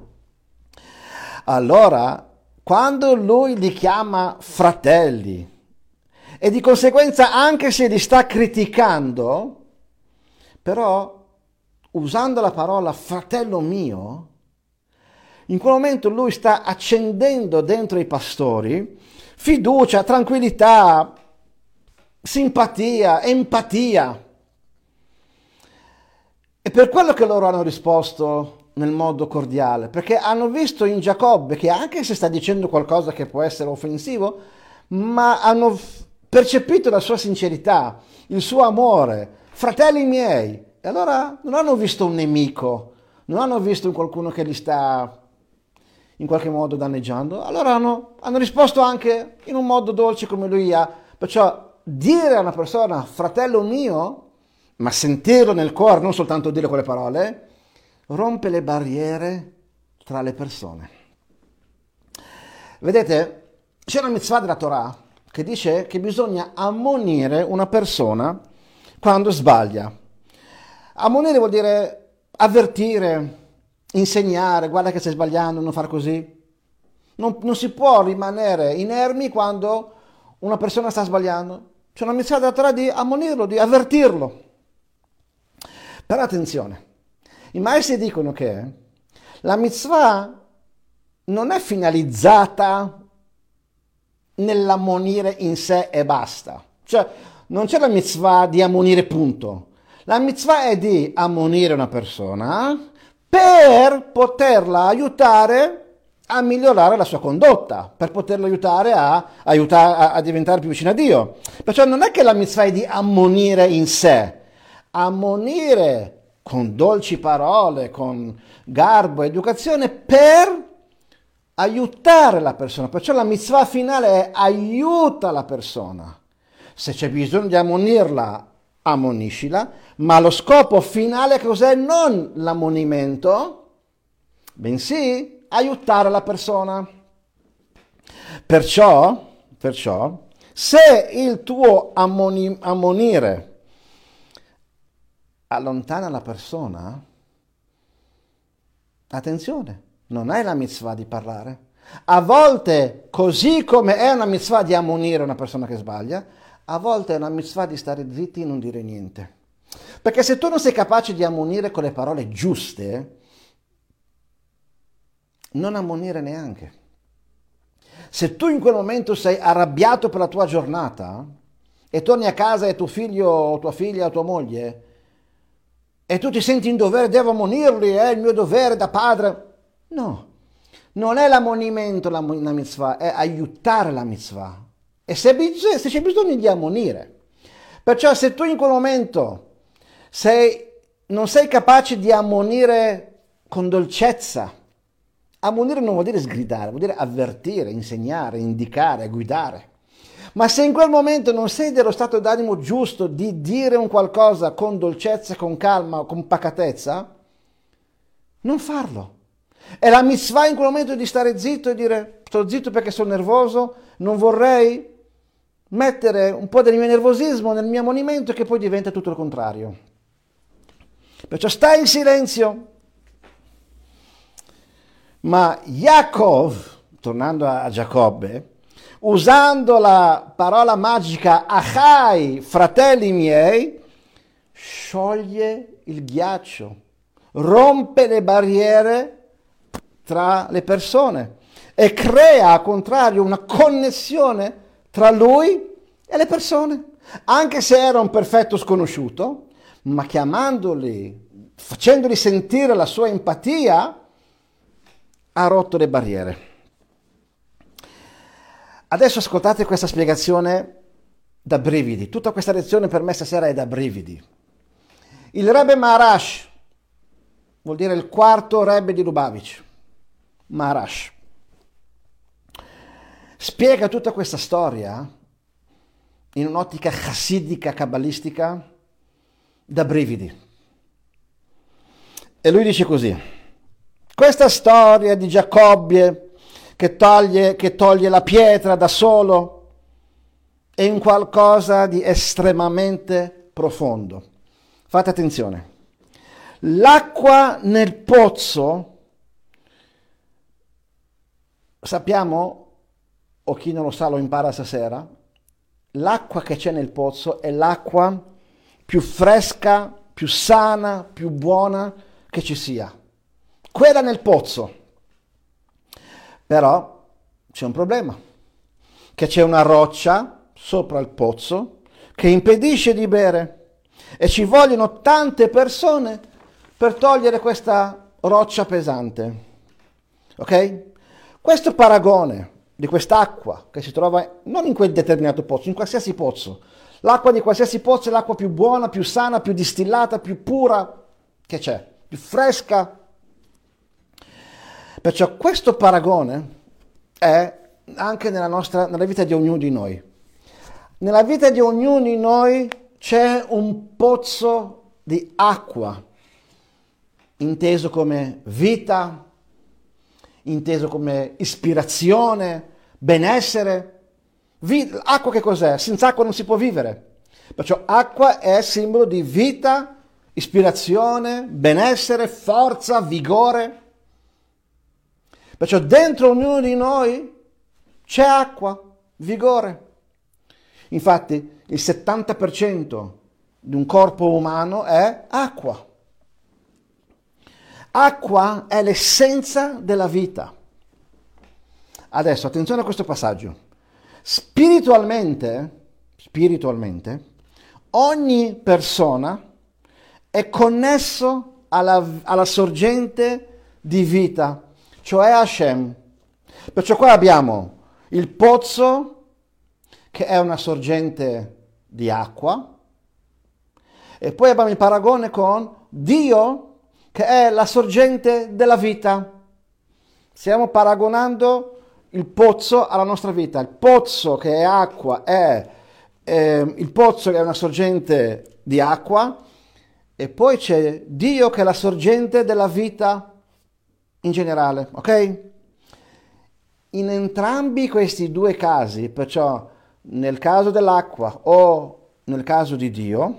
Speaker 1: Allora, quando lui li chiama fratelli, e di conseguenza anche se li sta criticando, però usando la parola fratello mio, in quel momento lui sta accendendo dentro i pastori fiducia, tranquillità, simpatia, empatia. E per quello che loro hanno risposto nel modo cordiale, perché hanno visto in Giacobbe che, anche se sta dicendo qualcosa che può essere offensivo, ma hanno percepito la sua sincerità, il suo amore. Fratelli miei. E allora non hanno visto un nemico, non hanno visto qualcuno che li sta in qualche modo danneggiando. Allora hanno risposto anche in un modo dolce come lui ha. Perciò dire a una persona fratello mio, ma sentirlo nel cuore, non soltanto dire quelle parole, rompe le barriere tra le persone. Vedete, c'è una mitzvah della Torah che dice che bisogna ammonire una persona quando sbaglia. Ammonire vuol dire avvertire, insegnare: guarda che stai sbagliando, non far così. Non si può rimanere inermi quando una persona sta sbagliando. C'è una mitzvah della Torah di ammonirlo, di avvertirlo. Però attenzione, i maestri dicono che la mitzvah non è finalizzata nell'ammonire in sé e basta. Cioè, non c'è la mitzvah di ammonire, punto. La mitzvah è di ammonire una persona per poterla aiutare a migliorare la sua condotta, per poterlo aiutare a diventare più vicino a Dio. Perciò non è che la mitzvah è di ammonire in sé. Ammonire con dolci parole, con garbo, educazione, per aiutare la persona. Perciò la mitzvah finale è aiuta la persona. Se c'è bisogno di ammonirla, ammoniscila, ma lo scopo finale cos'è? Non l'ammonimento, bensì aiutare la persona. Perciò, se il tuo ammonire allontana la persona, attenzione, non è la mitzvah di parlare. A volte, così come è una mitzvah di ammonire una persona che sbaglia, a volte è una mitzvah di stare zitti e non dire niente. Perché se tu non sei capace di ammonire con le parole giuste, non ammonire neanche. Se tu in quel momento sei arrabbiato per la tua giornata e torni a casa e tuo figlio o tua figlia o tua moglie e tu ti senti in dovere, devo ammonirli, è il mio dovere da padre. No, non è l'ammonimento la mitzvah, è aiutare la mitzvah. E se c'è bisogno di ammonire. Perciò se tu in quel momento non sei capace di ammonire con dolcezza, ammonire non vuol dire sgridare, vuol dire avvertire, insegnare, indicare, guidare. Ma se in quel momento non sei dello stato d'animo giusto di dire un qualcosa con dolcezza, con calma, con pacatezza, non farlo. E la mitzvah in quel momento è di stare zitto e dire sto zitto perché sono nervoso, non vorrei mettere un po' del mio nervosismo nel mio ammonimento che poi diventa tutto il contrario. Perciò stai in silenzio. Ma Yaakov, tornando a Giacobbe, usando la parola magica Achai, fratelli miei, scioglie il ghiaccio, rompe le barriere tra le persone e crea, al contrario, una connessione tra lui e le persone. Anche se era un perfetto sconosciuto, ma chiamandoli, facendoli sentire la sua empatia, ha rotto le barriere. Adesso ascoltate questa spiegazione da brividi. Tutta questa lezione per me stasera è da brividi. Il Rebbe Maharash, vuol dire il quarto Rebbe di Lubavitch, Maharash, spiega tutta questa storia in un'ottica chassidica, kabbalistica, da brividi. E lui dice così: questa storia di Giacobbe che toglie la pietra da solo è un qualcosa di estremamente profondo. Fate attenzione. L'acqua nel pozzo, sappiamo, o chi non lo sa lo impara stasera, l'acqua che c'è nel pozzo è l'acqua più fresca, più sana, più buona che ci sia. Quella nel pozzo. Però c'è un problema, che c'è una roccia sopra il pozzo che impedisce di bere e ci vogliono tante persone per togliere questa roccia pesante. Ok? Questo paragone di quest'acqua che si trova non in quel determinato pozzo, in qualsiasi pozzo. L'acqua di qualsiasi pozzo è l'acqua più buona, più sana, più distillata, più pura che c'è, più fresca. Perciò questo paragone è anche nella vita di ognuno di noi. Nella vita di ognuno di noi c'è un pozzo di acqua, inteso come vita, inteso come ispirazione, benessere. Acqua che cos'è? Senza acqua non si può vivere. Perciò acqua è simbolo di vita, ispirazione, benessere, forza, vigore. Perciò dentro ognuno di noi c'è acqua, vigore. Infatti il 70% di un corpo umano è acqua. Acqua è l'essenza della vita. Adesso attenzione a questo passaggio. Spiritualmente, ogni persona è connesso alla sorgente di vita, cioè Hashem. Perciò qua abbiamo il pozzo, che è una sorgente di acqua, e poi abbiamo il paragone con Dio, che è la sorgente della vita. Stiamo paragonando il pozzo alla nostra vita. Il pozzo che è acqua il pozzo che è una sorgente di acqua, e poi c'è Dio che è la sorgente della vita in generale, ok? In entrambi questi due casi, perciò nel caso dell'acqua o nel caso di Dio,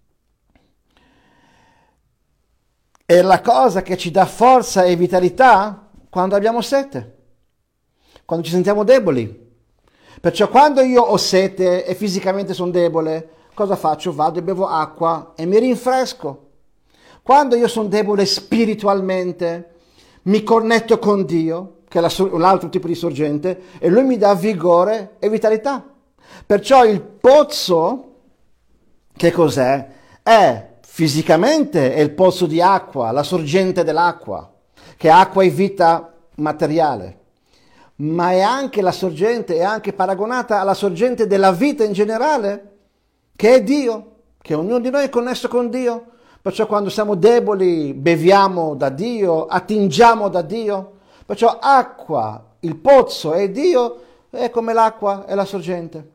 Speaker 1: è la cosa che ci dà forza e vitalità quando abbiamo sete, quando ci sentiamo deboli. Perciò quando io ho sete e fisicamente sono debole, cosa faccio? Vado e bevo acqua e mi rinfresco. Quando io sono debole spiritualmente, mi connetto con Dio, che è l'altro tipo di sorgente, e Lui mi dà vigore e vitalità. Perciò il pozzo, che cos'è? Fisicamente è il pozzo di acqua, la sorgente dell'acqua, che acqua è vita materiale, ma è anche la sorgente, è anche paragonata alla sorgente della vita in generale, che è Dio, che ognuno di noi è connesso con Dio. Perciò quando siamo deboli beviamo da Dio, attingiamo da Dio. Perciò acqua, il pozzo è Dio, è come l'acqua è la sorgente.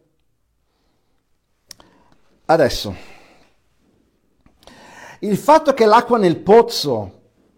Speaker 1: Adesso, il fatto che l'acqua nel pozzo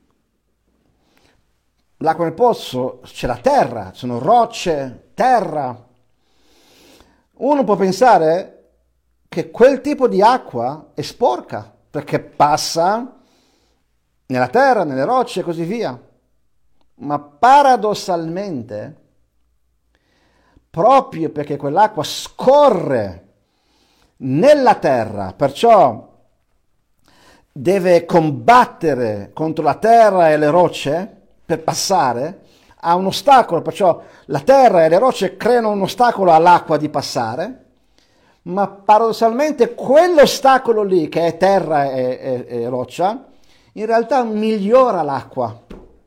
Speaker 1: c'è la terra, sono rocce, terra. Uno può pensare che quel tipo di acqua è sporca, perché passa nella terra, nelle rocce e così via. Ma paradossalmente, proprio perché quell'acqua scorre nella terra, perciò deve combattere contro la terra e le rocce per passare, ha un ostacolo, perciò la terra e le rocce creano un ostacolo all'acqua di passare, ma paradossalmente quell'ostacolo lì, che è terra e roccia, in realtà migliora l'acqua.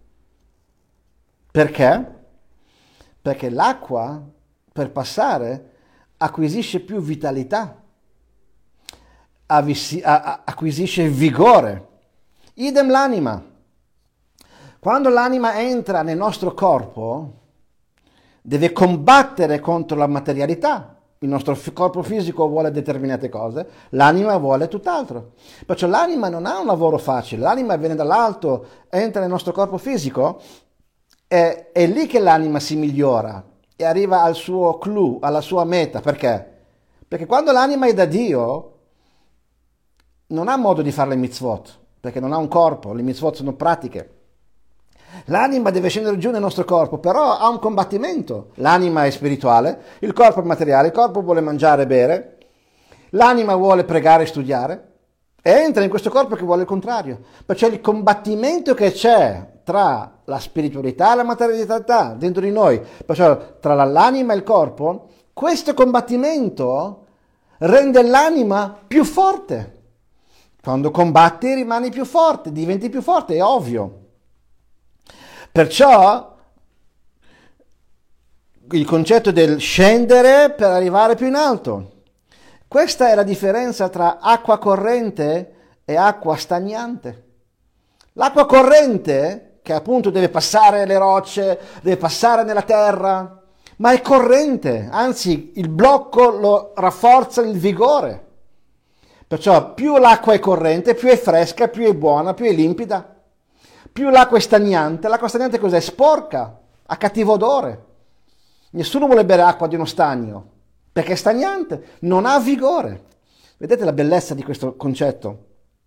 Speaker 1: Perché? Perché l'acqua, per passare, acquisisce più vitalità, acquisisce vigore. Idem l'anima. Quando l'anima entra nel nostro corpo, deve combattere contro la materialità. Il nostro corpo fisico vuole determinate cose, l'anima vuole tutt'altro. Perciò l'anima non ha un lavoro facile, l'anima viene dall'alto, entra nel nostro corpo fisico, è lì che l'anima si migliora e arriva al suo clou, alla sua meta. Perché? Perché quando l'anima è da Dio, non ha modo di fare le mitzvot, perché non ha un corpo, le mitzvot sono pratiche. L'anima deve scendere giù nel nostro corpo, però ha un combattimento. L'anima è spirituale, il corpo è materiale, il corpo vuole mangiare e bere, l'anima vuole pregare e studiare, e entra in questo corpo che vuole il contrario. Perciò il combattimento che c'è tra la spiritualità e la materialità dentro di noi, perciò tra l'anima e il corpo, questo combattimento rende l'anima più forte. Quando combatti rimani più forte, diventi più forte, è ovvio. Perciò il concetto del scendere per arrivare più in alto. Questa è la differenza tra acqua corrente e acqua stagnante. L'acqua corrente, che appunto deve passare le rocce, deve passare nella terra, ma è corrente, anzi il blocco lo rafforza il vigore. Perciò più l'acqua è corrente, più è fresca, più è buona, più è limpida. Più l'acqua è stagnante cos'è? Sporca, ha cattivo odore. Nessuno vuole bere acqua di uno stagno, perché è stagnante, non ha vigore. Vedete la bellezza di questo concetto?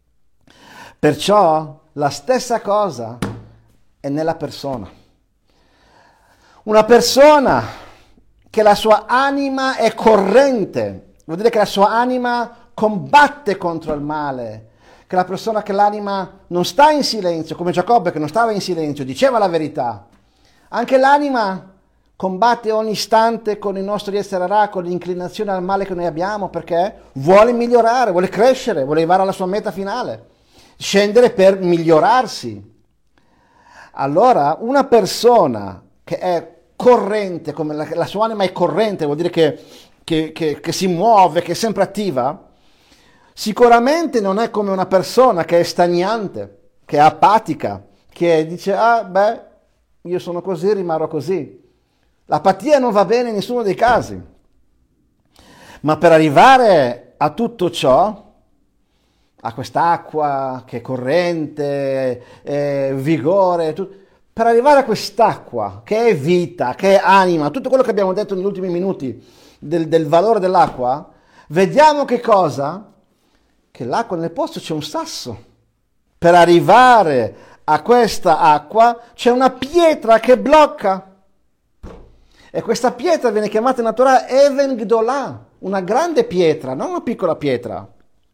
Speaker 1: Perciò la stessa cosa è nella persona. Una persona che la sua anima è corrente, vuol dire che la sua anima combatte contro il male, che la persona che l'anima non sta in silenzio, come Giacobbe che non stava in silenzio, diceva la verità. Anche l'anima combatte ogni istante con il nostro essere ra, con l'inclinazione al male che noi abbiamo, perché vuole migliorare, vuole crescere, vuole arrivare alla sua meta finale, scendere per migliorarsi. Allora, una persona che è corrente, come la sua anima è corrente, vuol dire che si muove, che è sempre attiva, sicuramente non è come una persona che è stagnante, che è apatica, che dice, io sono così, rimarrò così. L'apatia non va bene in nessuno dei casi. Ma per arrivare a tutto ciò, a quest'acqua che è corrente, vigore, per arrivare a quest'acqua che è vita, che è anima, tutto quello che abbiamo detto negli ultimi minuti del valore dell'acqua, vediamo che cosa? Che l'acqua nel pozzo c'è un sasso. Per arrivare a questa acqua c'è una pietra che blocca. E questa pietra viene chiamata in Torah Even Gdolah, una grande pietra, non una piccola pietra.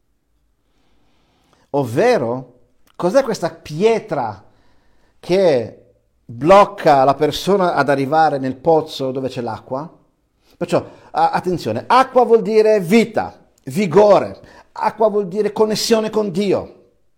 Speaker 1: Ovvero, cos'è questa pietra che blocca la persona ad arrivare nel pozzo dove c'è l'acqua? Perciò, attenzione, acqua vuol dire vita, vigore, acqua vuol dire connessione con Dio.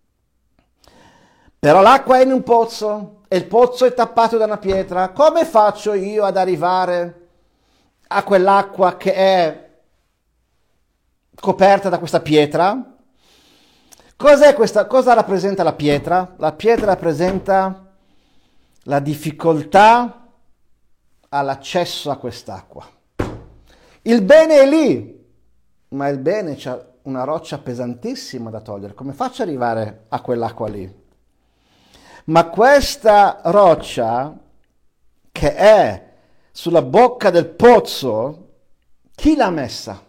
Speaker 1: Però l'acqua è in un pozzo e il pozzo è tappato da una pietra. Come faccio io ad arrivare a quell'acqua che è coperta da questa pietra? Cos'è questa? Cosa rappresenta la pietra? La pietra rappresenta la difficoltà all'accesso a quest'acqua. Il bene è lì, ma il bene c'ha una roccia pesantissima da togliere. Come faccio ad arrivare a quell'acqua lì? Ma questa roccia che è sulla bocca del pozzo, chi l'ha messa?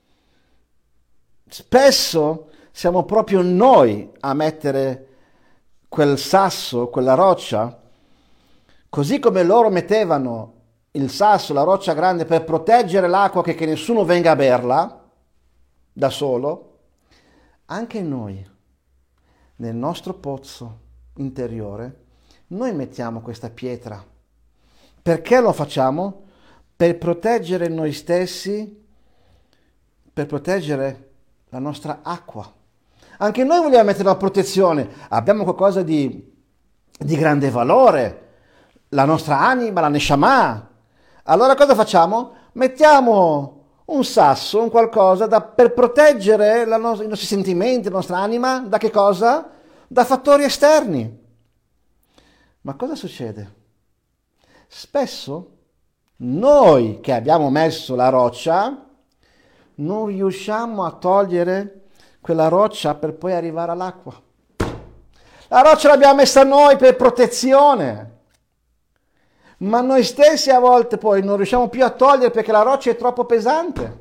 Speaker 1: Spesso siamo proprio noi a mettere quel sasso, quella roccia, così come loro mettevano il sasso, la roccia grande per proteggere l'acqua che nessuno venga a berla da solo, anche noi, nel nostro pozzo interiore, noi mettiamo questa pietra. Perché lo facciamo? Per proteggere noi stessi, per proteggere la nostra acqua. Anche noi vogliamo mettere la protezione, abbiamo qualcosa di grande valore, la nostra anima, la Neshama. Allora cosa facciamo? Mettiamo un sasso, un qualcosa per proteggere i nostri sentimenti, la nostra anima, da che cosa? Da fattori esterni. Ma cosa succede? Spesso noi che abbiamo messo la roccia non riusciamo a togliere quella roccia per poi arrivare all'acqua. La roccia l'abbiamo messa noi per protezione, ma noi stessi a volte poi non riusciamo più a togliere perché la roccia è troppo pesante.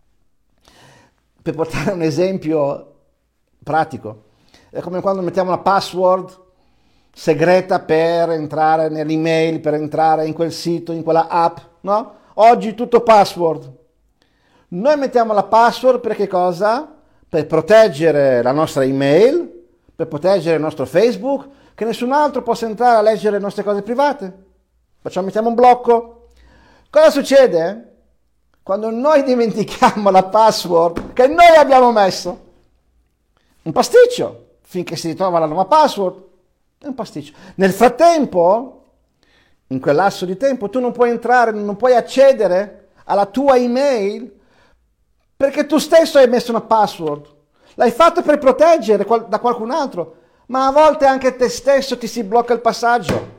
Speaker 1: Per portare un esempio pratico, è come quando mettiamo una password segreta per entrare nell'email, per entrare in quel sito, in quella app, no? Oggi tutto password. Noi mettiamo la password per che cosa? Per proteggere la nostra email, per proteggere il nostro Facebook, che nessun altro possa entrare a leggere le nostre cose private. Perciò mettiamo un blocco. Cosa succede? Quando noi dimentichiamo la password che noi abbiamo messo, un pasticcio, finché si ritrova la nuova password, è un pasticcio. Nel frattempo, in quel lasso di tempo, tu non puoi entrare, non puoi accedere alla tua email perché tu stesso hai messo una password. L'hai fatto per proteggere da qualcun altro, ma a volte anche te stesso ti si blocca il passaggio.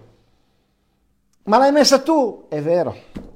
Speaker 1: Ma l'hai messa tu, è vero.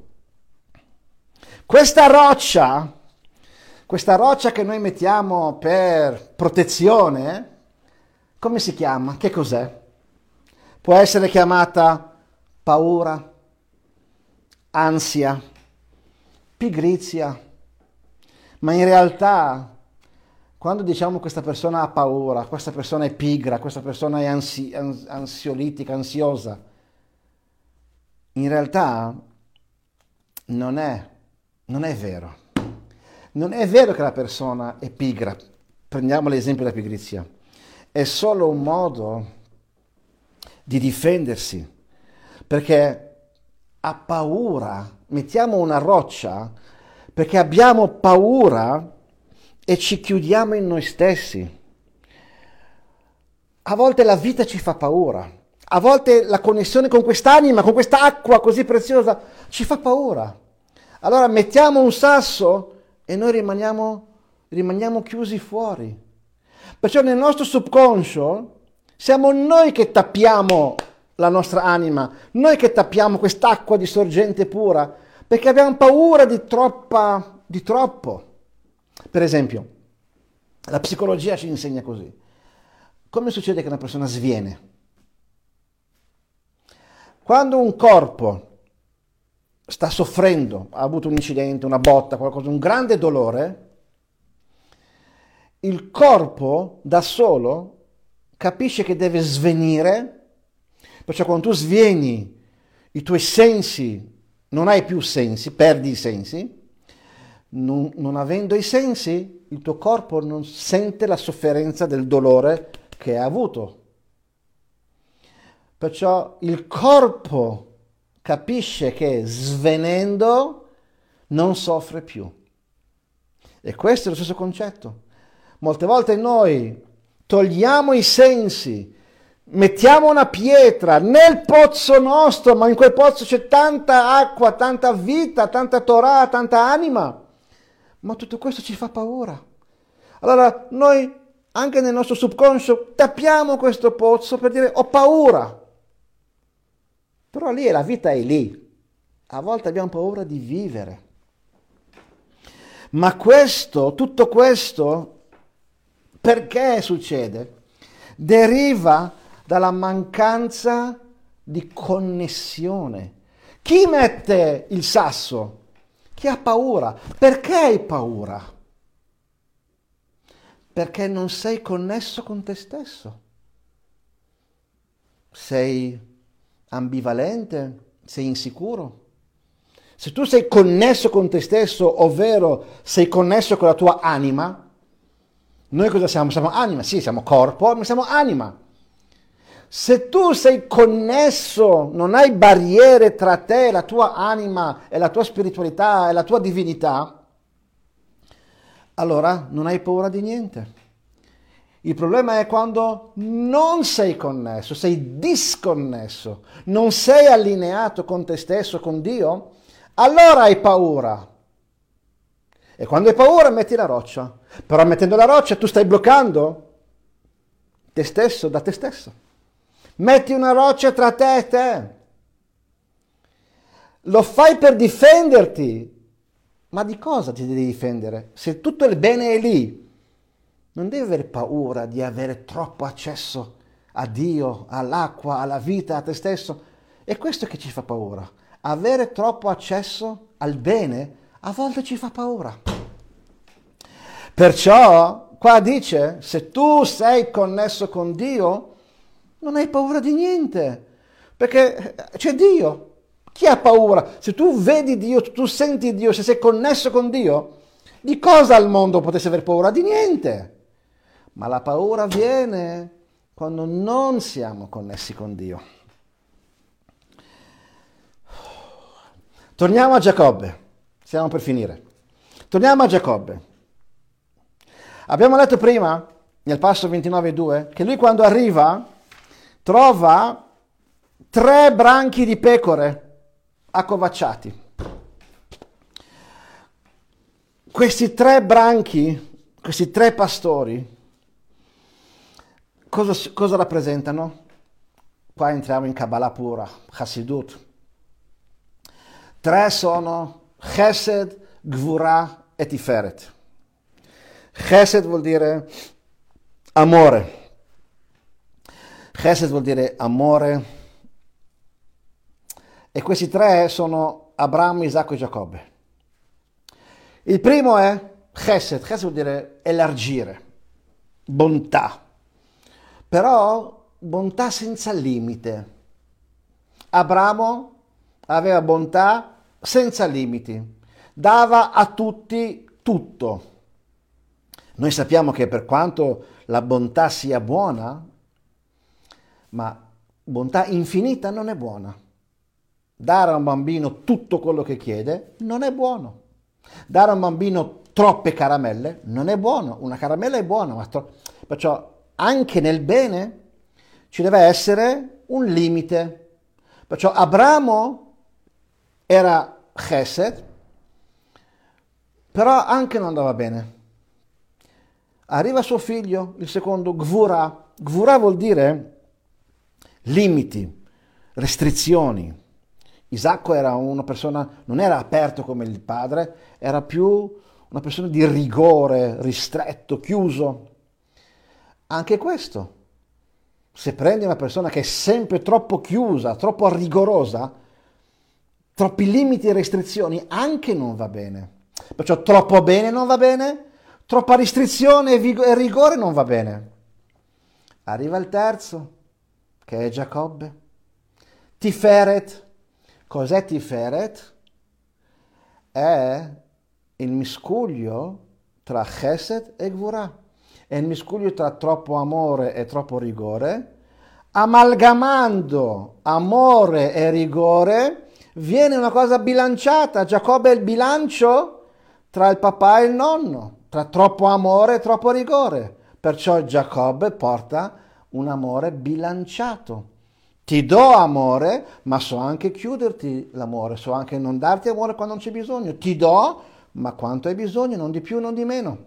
Speaker 1: Questa roccia che noi mettiamo per protezione, come si chiama? Che cos'è? Può essere chiamata paura, ansia, pigrizia, ma in realtà quando diciamo questa persona ha paura, questa persona è pigra, questa persona è ansiolitica, ansiosa, in realtà non è vero. Non è vero che la persona è pigra. Prendiamo l'esempio della pigrizia. È solo un modo di difendersi, perché ha paura. Mettiamo una roccia perché abbiamo paura e ci chiudiamo in noi stessi. A volte la vita ci fa paura. A volte la connessione con quest'anima, con questa acqua così preziosa, ci fa paura. Allora mettiamo un sasso e noi rimaniamo chiusi fuori. Perciò nel nostro subconscio siamo noi che tappiamo la nostra anima, noi che tappiamo quest'acqua di sorgente pura, perché abbiamo paura di troppo. Per esempio, la psicologia ci insegna così. Come succede che una persona sviene? Quando un corpo sta soffrendo, ha avuto un incidente, una botta, qualcosa, un grande dolore, il corpo da solo capisce che deve svenire, perciò quando tu svieni i tuoi sensi, non hai più sensi, perdi i sensi, non avendo i sensi, il tuo corpo non sente la sofferenza del dolore che ha avuto. Perciò il corpo capisce che svenendo non soffre più. E questo è lo stesso concetto. Molte volte noi togliamo i sensi, mettiamo una pietra nel pozzo nostro, ma in quel pozzo c'è tanta acqua, tanta vita, tanta Torah, tanta anima. Ma tutto questo ci fa paura. Allora noi, anche nel nostro subconscio, tappiamo questo pozzo per dire ho paura. Però lì la vita è lì. A volte abbiamo paura di vivere. Ma tutto questo, perché succede? Deriva dalla mancanza di connessione. Chi mette il sasso? Chi ha paura? Perché hai paura? Perché non sei connesso con te stesso. Sei ambivalente? Sei insicuro? Se tu sei connesso con te stesso, ovvero sei connesso con la tua anima, noi cosa siamo? Siamo anima, sì, siamo corpo, ma siamo anima. Se tu sei connesso, non hai barriere tra te, la tua anima e la tua spiritualità e la tua divinità, allora non hai paura di niente. Il problema è quando non sei connesso, sei disconnesso, non sei allineato con te stesso, con Dio, allora hai paura. E quando hai paura metti la roccia. Però mettendo la roccia tu stai bloccando te stesso da te stesso. Metti una roccia tra te e te. Lo fai per difenderti. Ma di cosa ti devi difendere? Se tutto il bene è lì, non devi avere paura di avere troppo accesso a Dio, all'acqua, alla vita, a te stesso. È questo che ci fa paura. Avere troppo accesso al bene a volte ci fa paura. Perciò qua dice, se tu sei connesso con Dio, non hai paura di niente, perché c'è Dio. Chi ha paura? Se tu vedi Dio, tu senti Dio, se sei connesso con Dio, di cosa al mondo potresti aver paura? Di niente. Ma la paura viene quando non siamo connessi con Dio. Torniamo a Giacobbe, stiamo per finire. Torniamo a Giacobbe. Abbiamo letto prima, nel passo 29:2, che lui quando arriva trova 3 branchi di pecore accovacciati. Questi 3 branchi, questi 3 pastori, cosa rappresentano? Qua entriamo in Kabbalah pura, Chassidut. 3 sono Chesed, Gvura e Tiferet. Chesed vuol dire amore. Chesed vuol dire amore. E questi 3 sono Abramo, Isacco e Giacobbe. Il primo è Chesed. Chesed vuol dire elargire, bontà. Però bontà senza limite. Abramo aveva bontà senza limiti. Dava a tutti tutto. Noi sappiamo che per quanto la bontà sia buona, ma bontà infinita non è buona. Dare a un bambino tutto quello che chiede non è buono. Dare a un bambino troppe caramelle non è buono. Una caramella è buona, ma perciò anche nel bene ci deve essere un limite. Perciò Abramo era Chesed, però anche non andava bene. Arriva suo figlio, il secondo, Gvura. Gvura vuol dire limiti, restrizioni. Isacco era una persona, non era aperto come il padre, era più una persona di rigore, ristretto, chiuso. Anche questo, se prendi una persona che è sempre troppo chiusa, troppo rigorosa, troppi limiti e restrizioni, anche non va bene. Perciò troppo bene non va bene, troppa restrizione e rigore non va bene. Arriva il terzo, che è Giacobbe. Tiferet. Cos'è Tiferet? È il miscuglio tra Chesed e Gvura. È il miscuglio tra troppo amore e troppo rigore, amalgamando amore e rigore Viene una cosa bilanciata. Giacobbe è il bilancio tra il papà e il nonno, tra troppo amore e troppo rigore. Perciò Giacobbe porta un amore bilanciato. Ti do amore, ma so anche chiuderti l'amore, so anche non darti amore quando non c'è bisogno. Ti do, ma quanto hai bisogno, non di più, non di meno.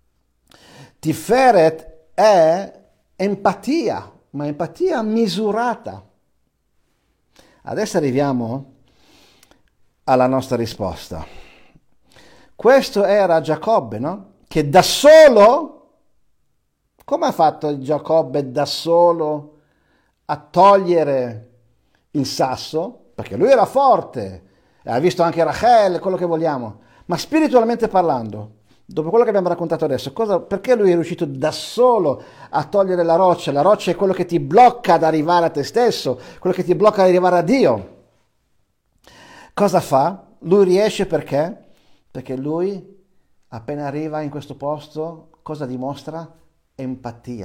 Speaker 1: Tiferet è empatia, ma empatia misurata. Adesso arriviamo alla nostra risposta. Questo era Giacobbe, no? Che da solo, come ha fatto Giacobbe da solo a togliere il sasso? Perché lui era forte, ha visto anche Rachel, quello che vogliamo, ma spiritualmente parlando, dopo quello che abbiamo raccontato adesso, perché lui è riuscito da solo a togliere la roccia? La roccia è quello che ti blocca ad arrivare a te stesso, quello che ti blocca ad arrivare a Dio. Cosa fa? Lui riesce perché? Perché lui, appena arriva in questo posto, cosa dimostra? Empatia.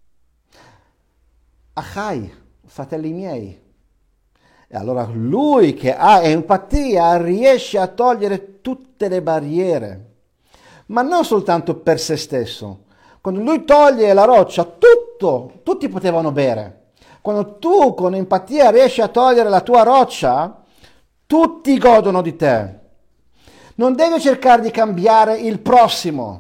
Speaker 1: Achai, fratelli miei. E allora lui che ha empatia riesce a togliere tutte le barriere, ma non soltanto per se stesso. Quando lui toglie la roccia, tutti potevano bere. Quando tu con empatia riesci a togliere la tua roccia, tutti godono di te. Non devi cercare di cambiare il prossimo.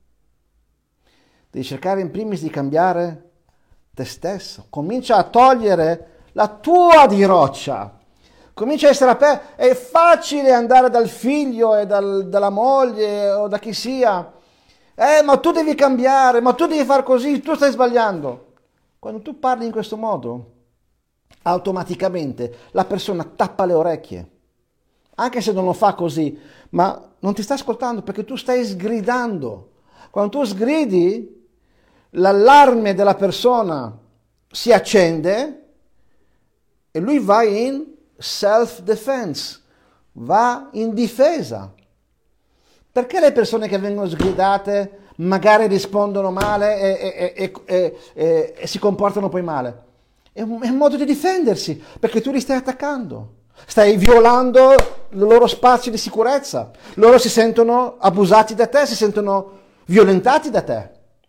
Speaker 1: Devi cercare in primis di cambiare te stesso. Comincia a togliere la tua di roccia. Comincia a essere aperto. È facile andare dal figlio e dalla moglie o da chi sia. Ma tu devi cambiare, ma tu devi far così, tu stai sbagliando. Quando tu parli in questo modo, automaticamente la persona tappa le orecchie. Anche se non lo fa così, ma non ti sta ascoltando perché tu stai sgridando. Quando tu sgridi, l'allarme della persona si accende e lui va in self-defense, va in difesa. Perché le persone che vengono sgridate magari rispondono male e si comportano poi male? È un modo di difendersi, perché tu li stai attaccando, stai violando il loro spazio di sicurezza. Loro si sentono abusati da te, si sentono violentati da te.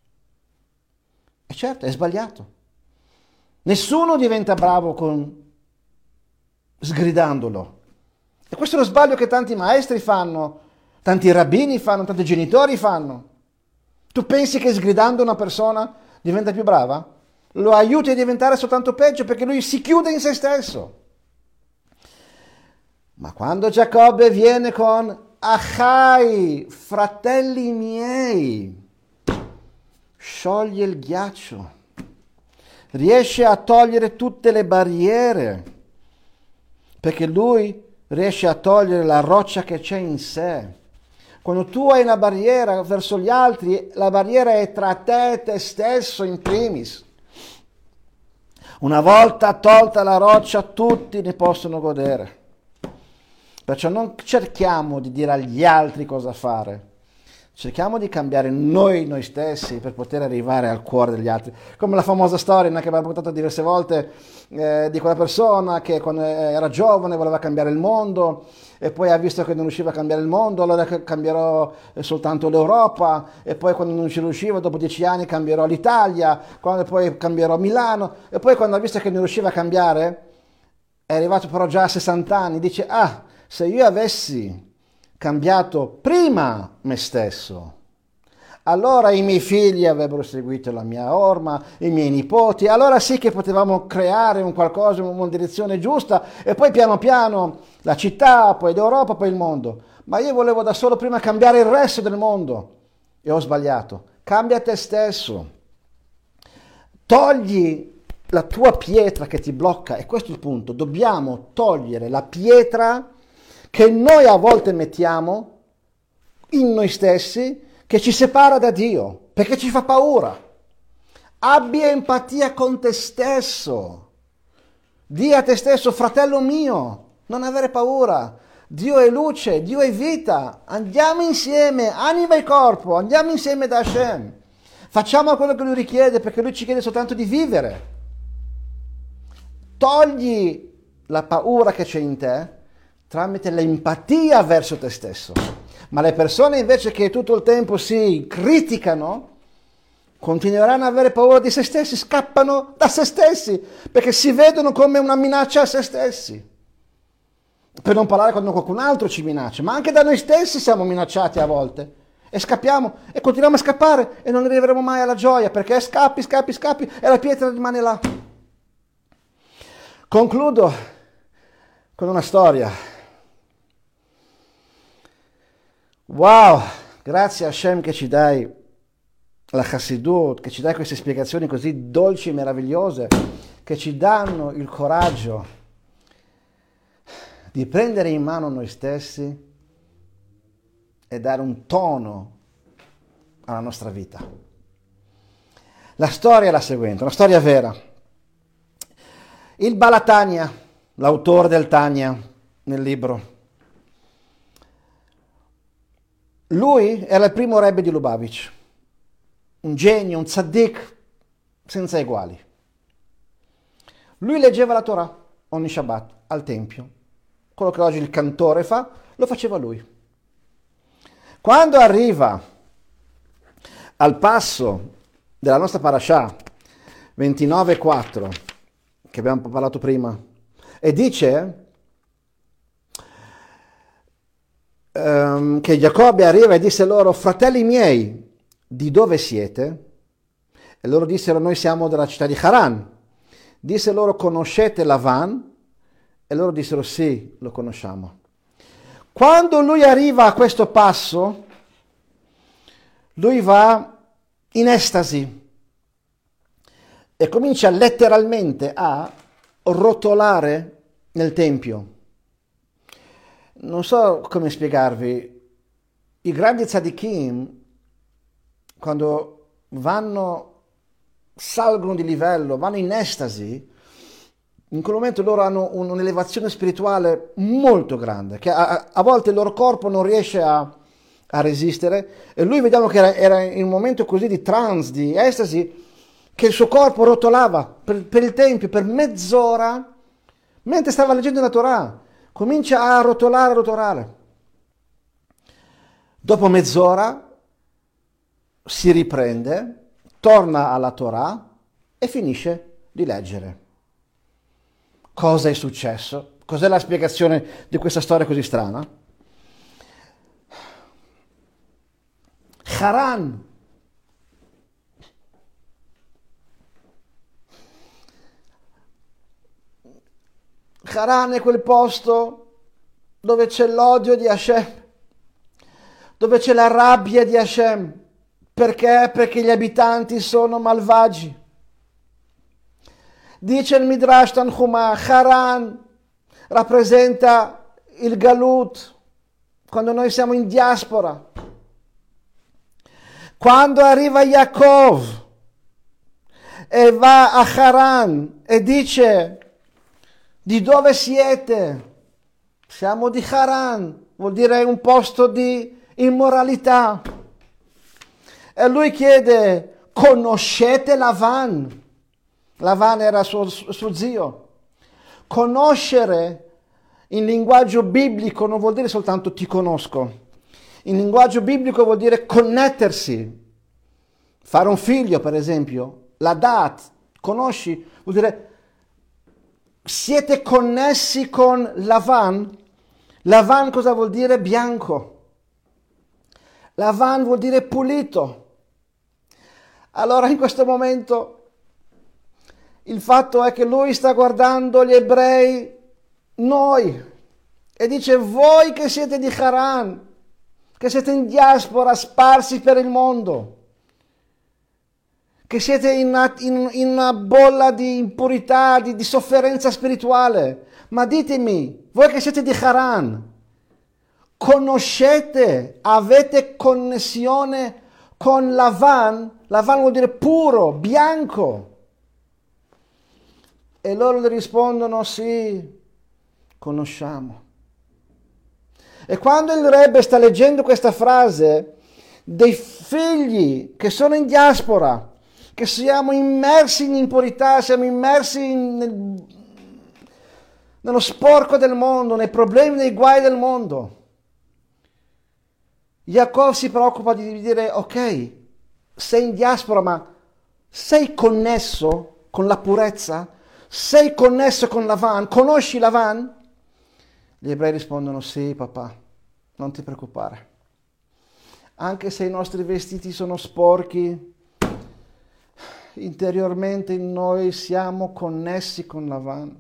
Speaker 1: E certo, è sbagliato. Nessuno diventa bravo sgridandolo. E questo è lo sbaglio che tanti maestri fanno, tanti rabbini fanno, tanti genitori fanno. Tu pensi che sgridando una persona diventa più brava? Lo aiuti a diventare soltanto peggio perché lui si chiude in se stesso. Ma quando Giacobbe viene con Achai, fratelli miei, scioglie il ghiaccio, riesce a togliere tutte le barriere, perché lui riesce a togliere la roccia che c'è in sé. Quando tu hai una barriera verso gli altri, la barriera è tra te e te stesso in primis. Una volta tolta la roccia, tutti ne possono godere. Perciò non cerchiamo di dire agli altri cosa fare. Cerchiamo di cambiare noi stessi per poter arrivare al cuore degli altri. Come la famosa storia che abbiamo raccontato diverse volte di quella persona che quando era giovane voleva cambiare il mondo e poi ha visto che non riusciva a cambiare il mondo, allora cambierò soltanto l'Europa, e poi quando non ci riusciva, dopo 10 anni cambierò l'Italia, poi cambierò Milano, e poi quando ha visto che non riusciva a cambiare, è arrivato però già a 60 anni, dice: se io avessi cambiato prima me stesso, allora i miei figli avrebbero seguito la mia orma, i miei nipoti, allora sì che potevamo creare un qualcosa, una direzione giusta, e poi piano piano la città, poi l'Europa, poi il mondo. Ma io volevo da solo prima cambiare il resto del mondo e ho sbagliato. Cambia te stesso, togli la tua pietra che ti blocca, e questo è il punto. Dobbiamo togliere la pietra che noi a volte mettiamo in noi stessi, che ci separa da Dio, perché ci fa paura. Abbi empatia con te stesso. Dì a te stesso: fratello mio, non avere paura. Dio è luce, Dio è vita. Andiamo insieme, anima e corpo, andiamo insieme da Hashem. Facciamo quello che Lui richiede, perché Lui ci chiede soltanto di vivere. Togli la paura che c'è in te, tramite l'empatia verso te stesso. Ma le persone invece che tutto il tempo si criticano, continueranno ad avere paura di se stessi, scappano da se stessi, perché si vedono come una minaccia a se stessi. Per non parlare quando qualcun altro ci minaccia, ma anche da noi stessi siamo minacciati a volte. E scappiamo, e continuiamo a scappare, e non arriveremo mai alla gioia, perché scappi, e la pietra rimane là. Concludo con una storia. Wow, grazie a Hashem che ci dai la Chassidut, che ci dai queste spiegazioni così dolci e meravigliose, che ci danno il coraggio di prendere in mano noi stessi e dare un tono alla nostra vita. La storia è la seguente, una storia vera. Il Balatania, l'autore del Tanya nel libro, lui era il primo rebbe di Lubavitch, un genio, un tzaddik senza eguali. Lui leggeva la Torah ogni Shabbat al Tempio. Quello che oggi il cantore fa, lo faceva lui. Quando arriva al passo della nostra parashah 29:4, che abbiamo parlato prima, e dice che Giacobbe arriva e disse loro: fratelli miei, di dove siete? E loro dissero: noi siamo della città di Haran. Disse loro: conoscete Lavan? E loro dissero: sì, lo conosciamo. Quando lui arriva a questo passo, lui va in estasi e comincia letteralmente a rotolare nel tempio. Non so come spiegarvi, i grandi tzadikim, quando salgono di livello, vanno in estasi, in quel momento loro hanno un'elevazione spirituale molto grande, che a volte il loro corpo non riesce a resistere, e lui vediamo che era in un momento così di trance, di estasi, che il suo corpo rotolava per il tempio per mezz'ora, mentre stava leggendo la Torah, comincia a rotolare. Dopo mezz'ora si riprende, torna alla Torah e finisce di leggere. Cosa è successo? Cos'è la spiegazione di questa storia così strana? Haran. Haran è quel posto dove c'è l'odio di Hashem, dove c'è la rabbia di Hashem. Perché? Perché gli abitanti sono malvagi. Dice il Midrash Tanhuma, Haran rappresenta il Galut, quando noi siamo in diaspora. Quando arriva Yaakov e va a Haran e dice: di dove siete? Siamo di Haran, vuol dire un posto di immoralità. E lui chiede: conoscete Lavan? Lavan era suo zio. Conoscere in linguaggio biblico non vuol dire soltanto ti conosco. In linguaggio biblico vuol dire connettersi. Fare un figlio, per esempio, la dat, conosci, vuol dire siete connessi con Lavan. Lavan cosa vuol dire? Bianco. Lavan vuol dire pulito. Allora in questo momento il fatto è che lui sta guardando gli ebrei, noi, e dice: voi che siete di Haran, che siete in diaspora, sparsi per il mondo, che siete in una bolla di impurità, di sofferenza spirituale, ma ditemi, voi che siete di Haran, conoscete, avete connessione con Lavan? Lavan vuol dire puro, bianco. E loro le rispondono: sì, conosciamo. E quando il Rebbe sta leggendo questa frase, dei figli che sono in diaspora, che siamo immersi in impurità, siamo immersi nello sporco del mondo, nei problemi, nei guai del mondo. Jacob si preoccupa di dire, ok, sei in diaspora, ma sei connesso con la purezza? Sei connesso con Lavan? Conosci Lavan? Gli ebrei rispondono, sì, papà, non ti preoccupare. Anche se i nostri vestiti sono sporchi, interiormente noi siamo connessi con Lavan.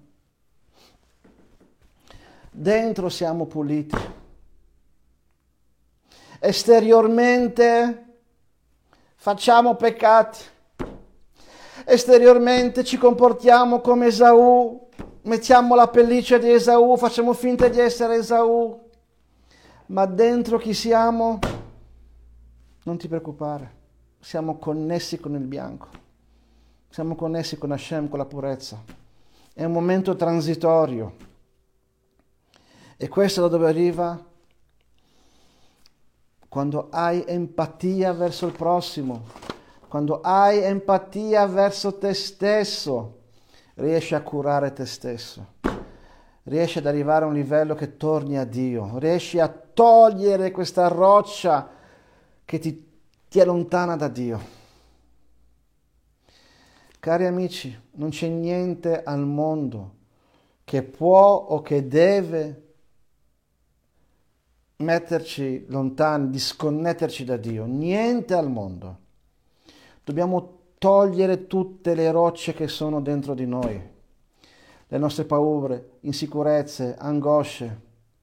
Speaker 1: Dentro siamo puliti. Esteriormente facciamo peccati. Esteriormente ci comportiamo come Esaù, mettiamo la pelliccia di Esaù, facciamo finta di essere Esaù. Ma dentro chi siamo? Non ti preoccupare, siamo connessi con il bianco. Siamo connessi con Hashem, con la purezza. È un momento transitorio. E questo da dove arriva? Quando hai empatia verso il prossimo, quando hai empatia verso te stesso, riesci a curare te stesso, riesci ad arrivare a un livello che torni a Dio, riesci a togliere questa roccia che ti allontana da Dio. Cari amici, non c'è niente al mondo che può o che deve metterci lontani, disconnetterci da Dio. Niente al mondo. Dobbiamo togliere tutte le rocce che sono dentro di noi, le nostre paure, insicurezze, angosce,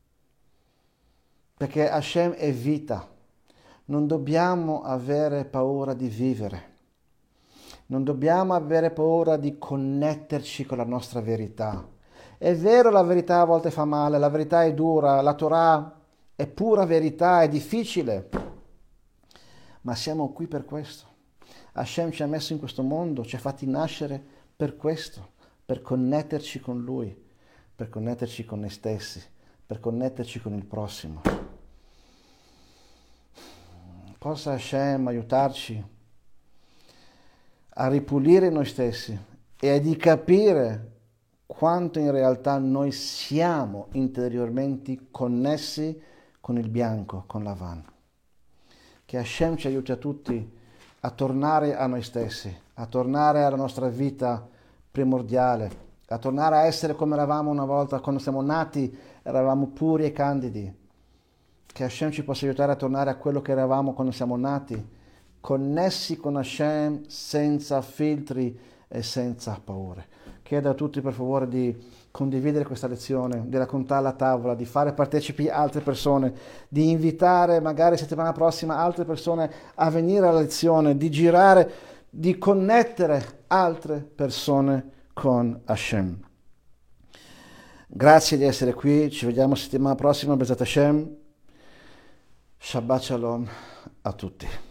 Speaker 1: perché Hashem è vita. Non dobbiamo avere paura di vivere. Non dobbiamo avere paura di connetterci con la nostra verità. È vero, la verità a volte fa male, la verità è dura, la Torah è pura verità, è difficile, ma siamo qui per questo. Hashem ci ha messo in questo mondo, ci ha fatti nascere per questo, per connetterci con Lui, per connetterci con noi stessi, per connetterci con il prossimo. Possa Hashem aiutarci a ripulire noi stessi e a di capire quanto in realtà noi siamo interiormente connessi con il bianco, con Lavan. Che Hashem ci aiuti a tutti a tornare a noi stessi, a tornare alla nostra vita primordiale, a tornare a essere come eravamo una volta, quando siamo nati, eravamo puri e candidi. Che Hashem ci possa aiutare a tornare a quello che eravamo quando siamo nati, connessi con Hashem senza filtri e senza paure. Chiedo a tutti per favore di condividere questa lezione, di raccontarla a tavola, di fare partecipi altre persone, di invitare magari settimana prossima altre persone a venire alla lezione, di girare, di connettere altre persone con Hashem. Grazie di essere qui, ci vediamo settimana prossima, Bezat Hashem. Shabbat Shalom a tutti.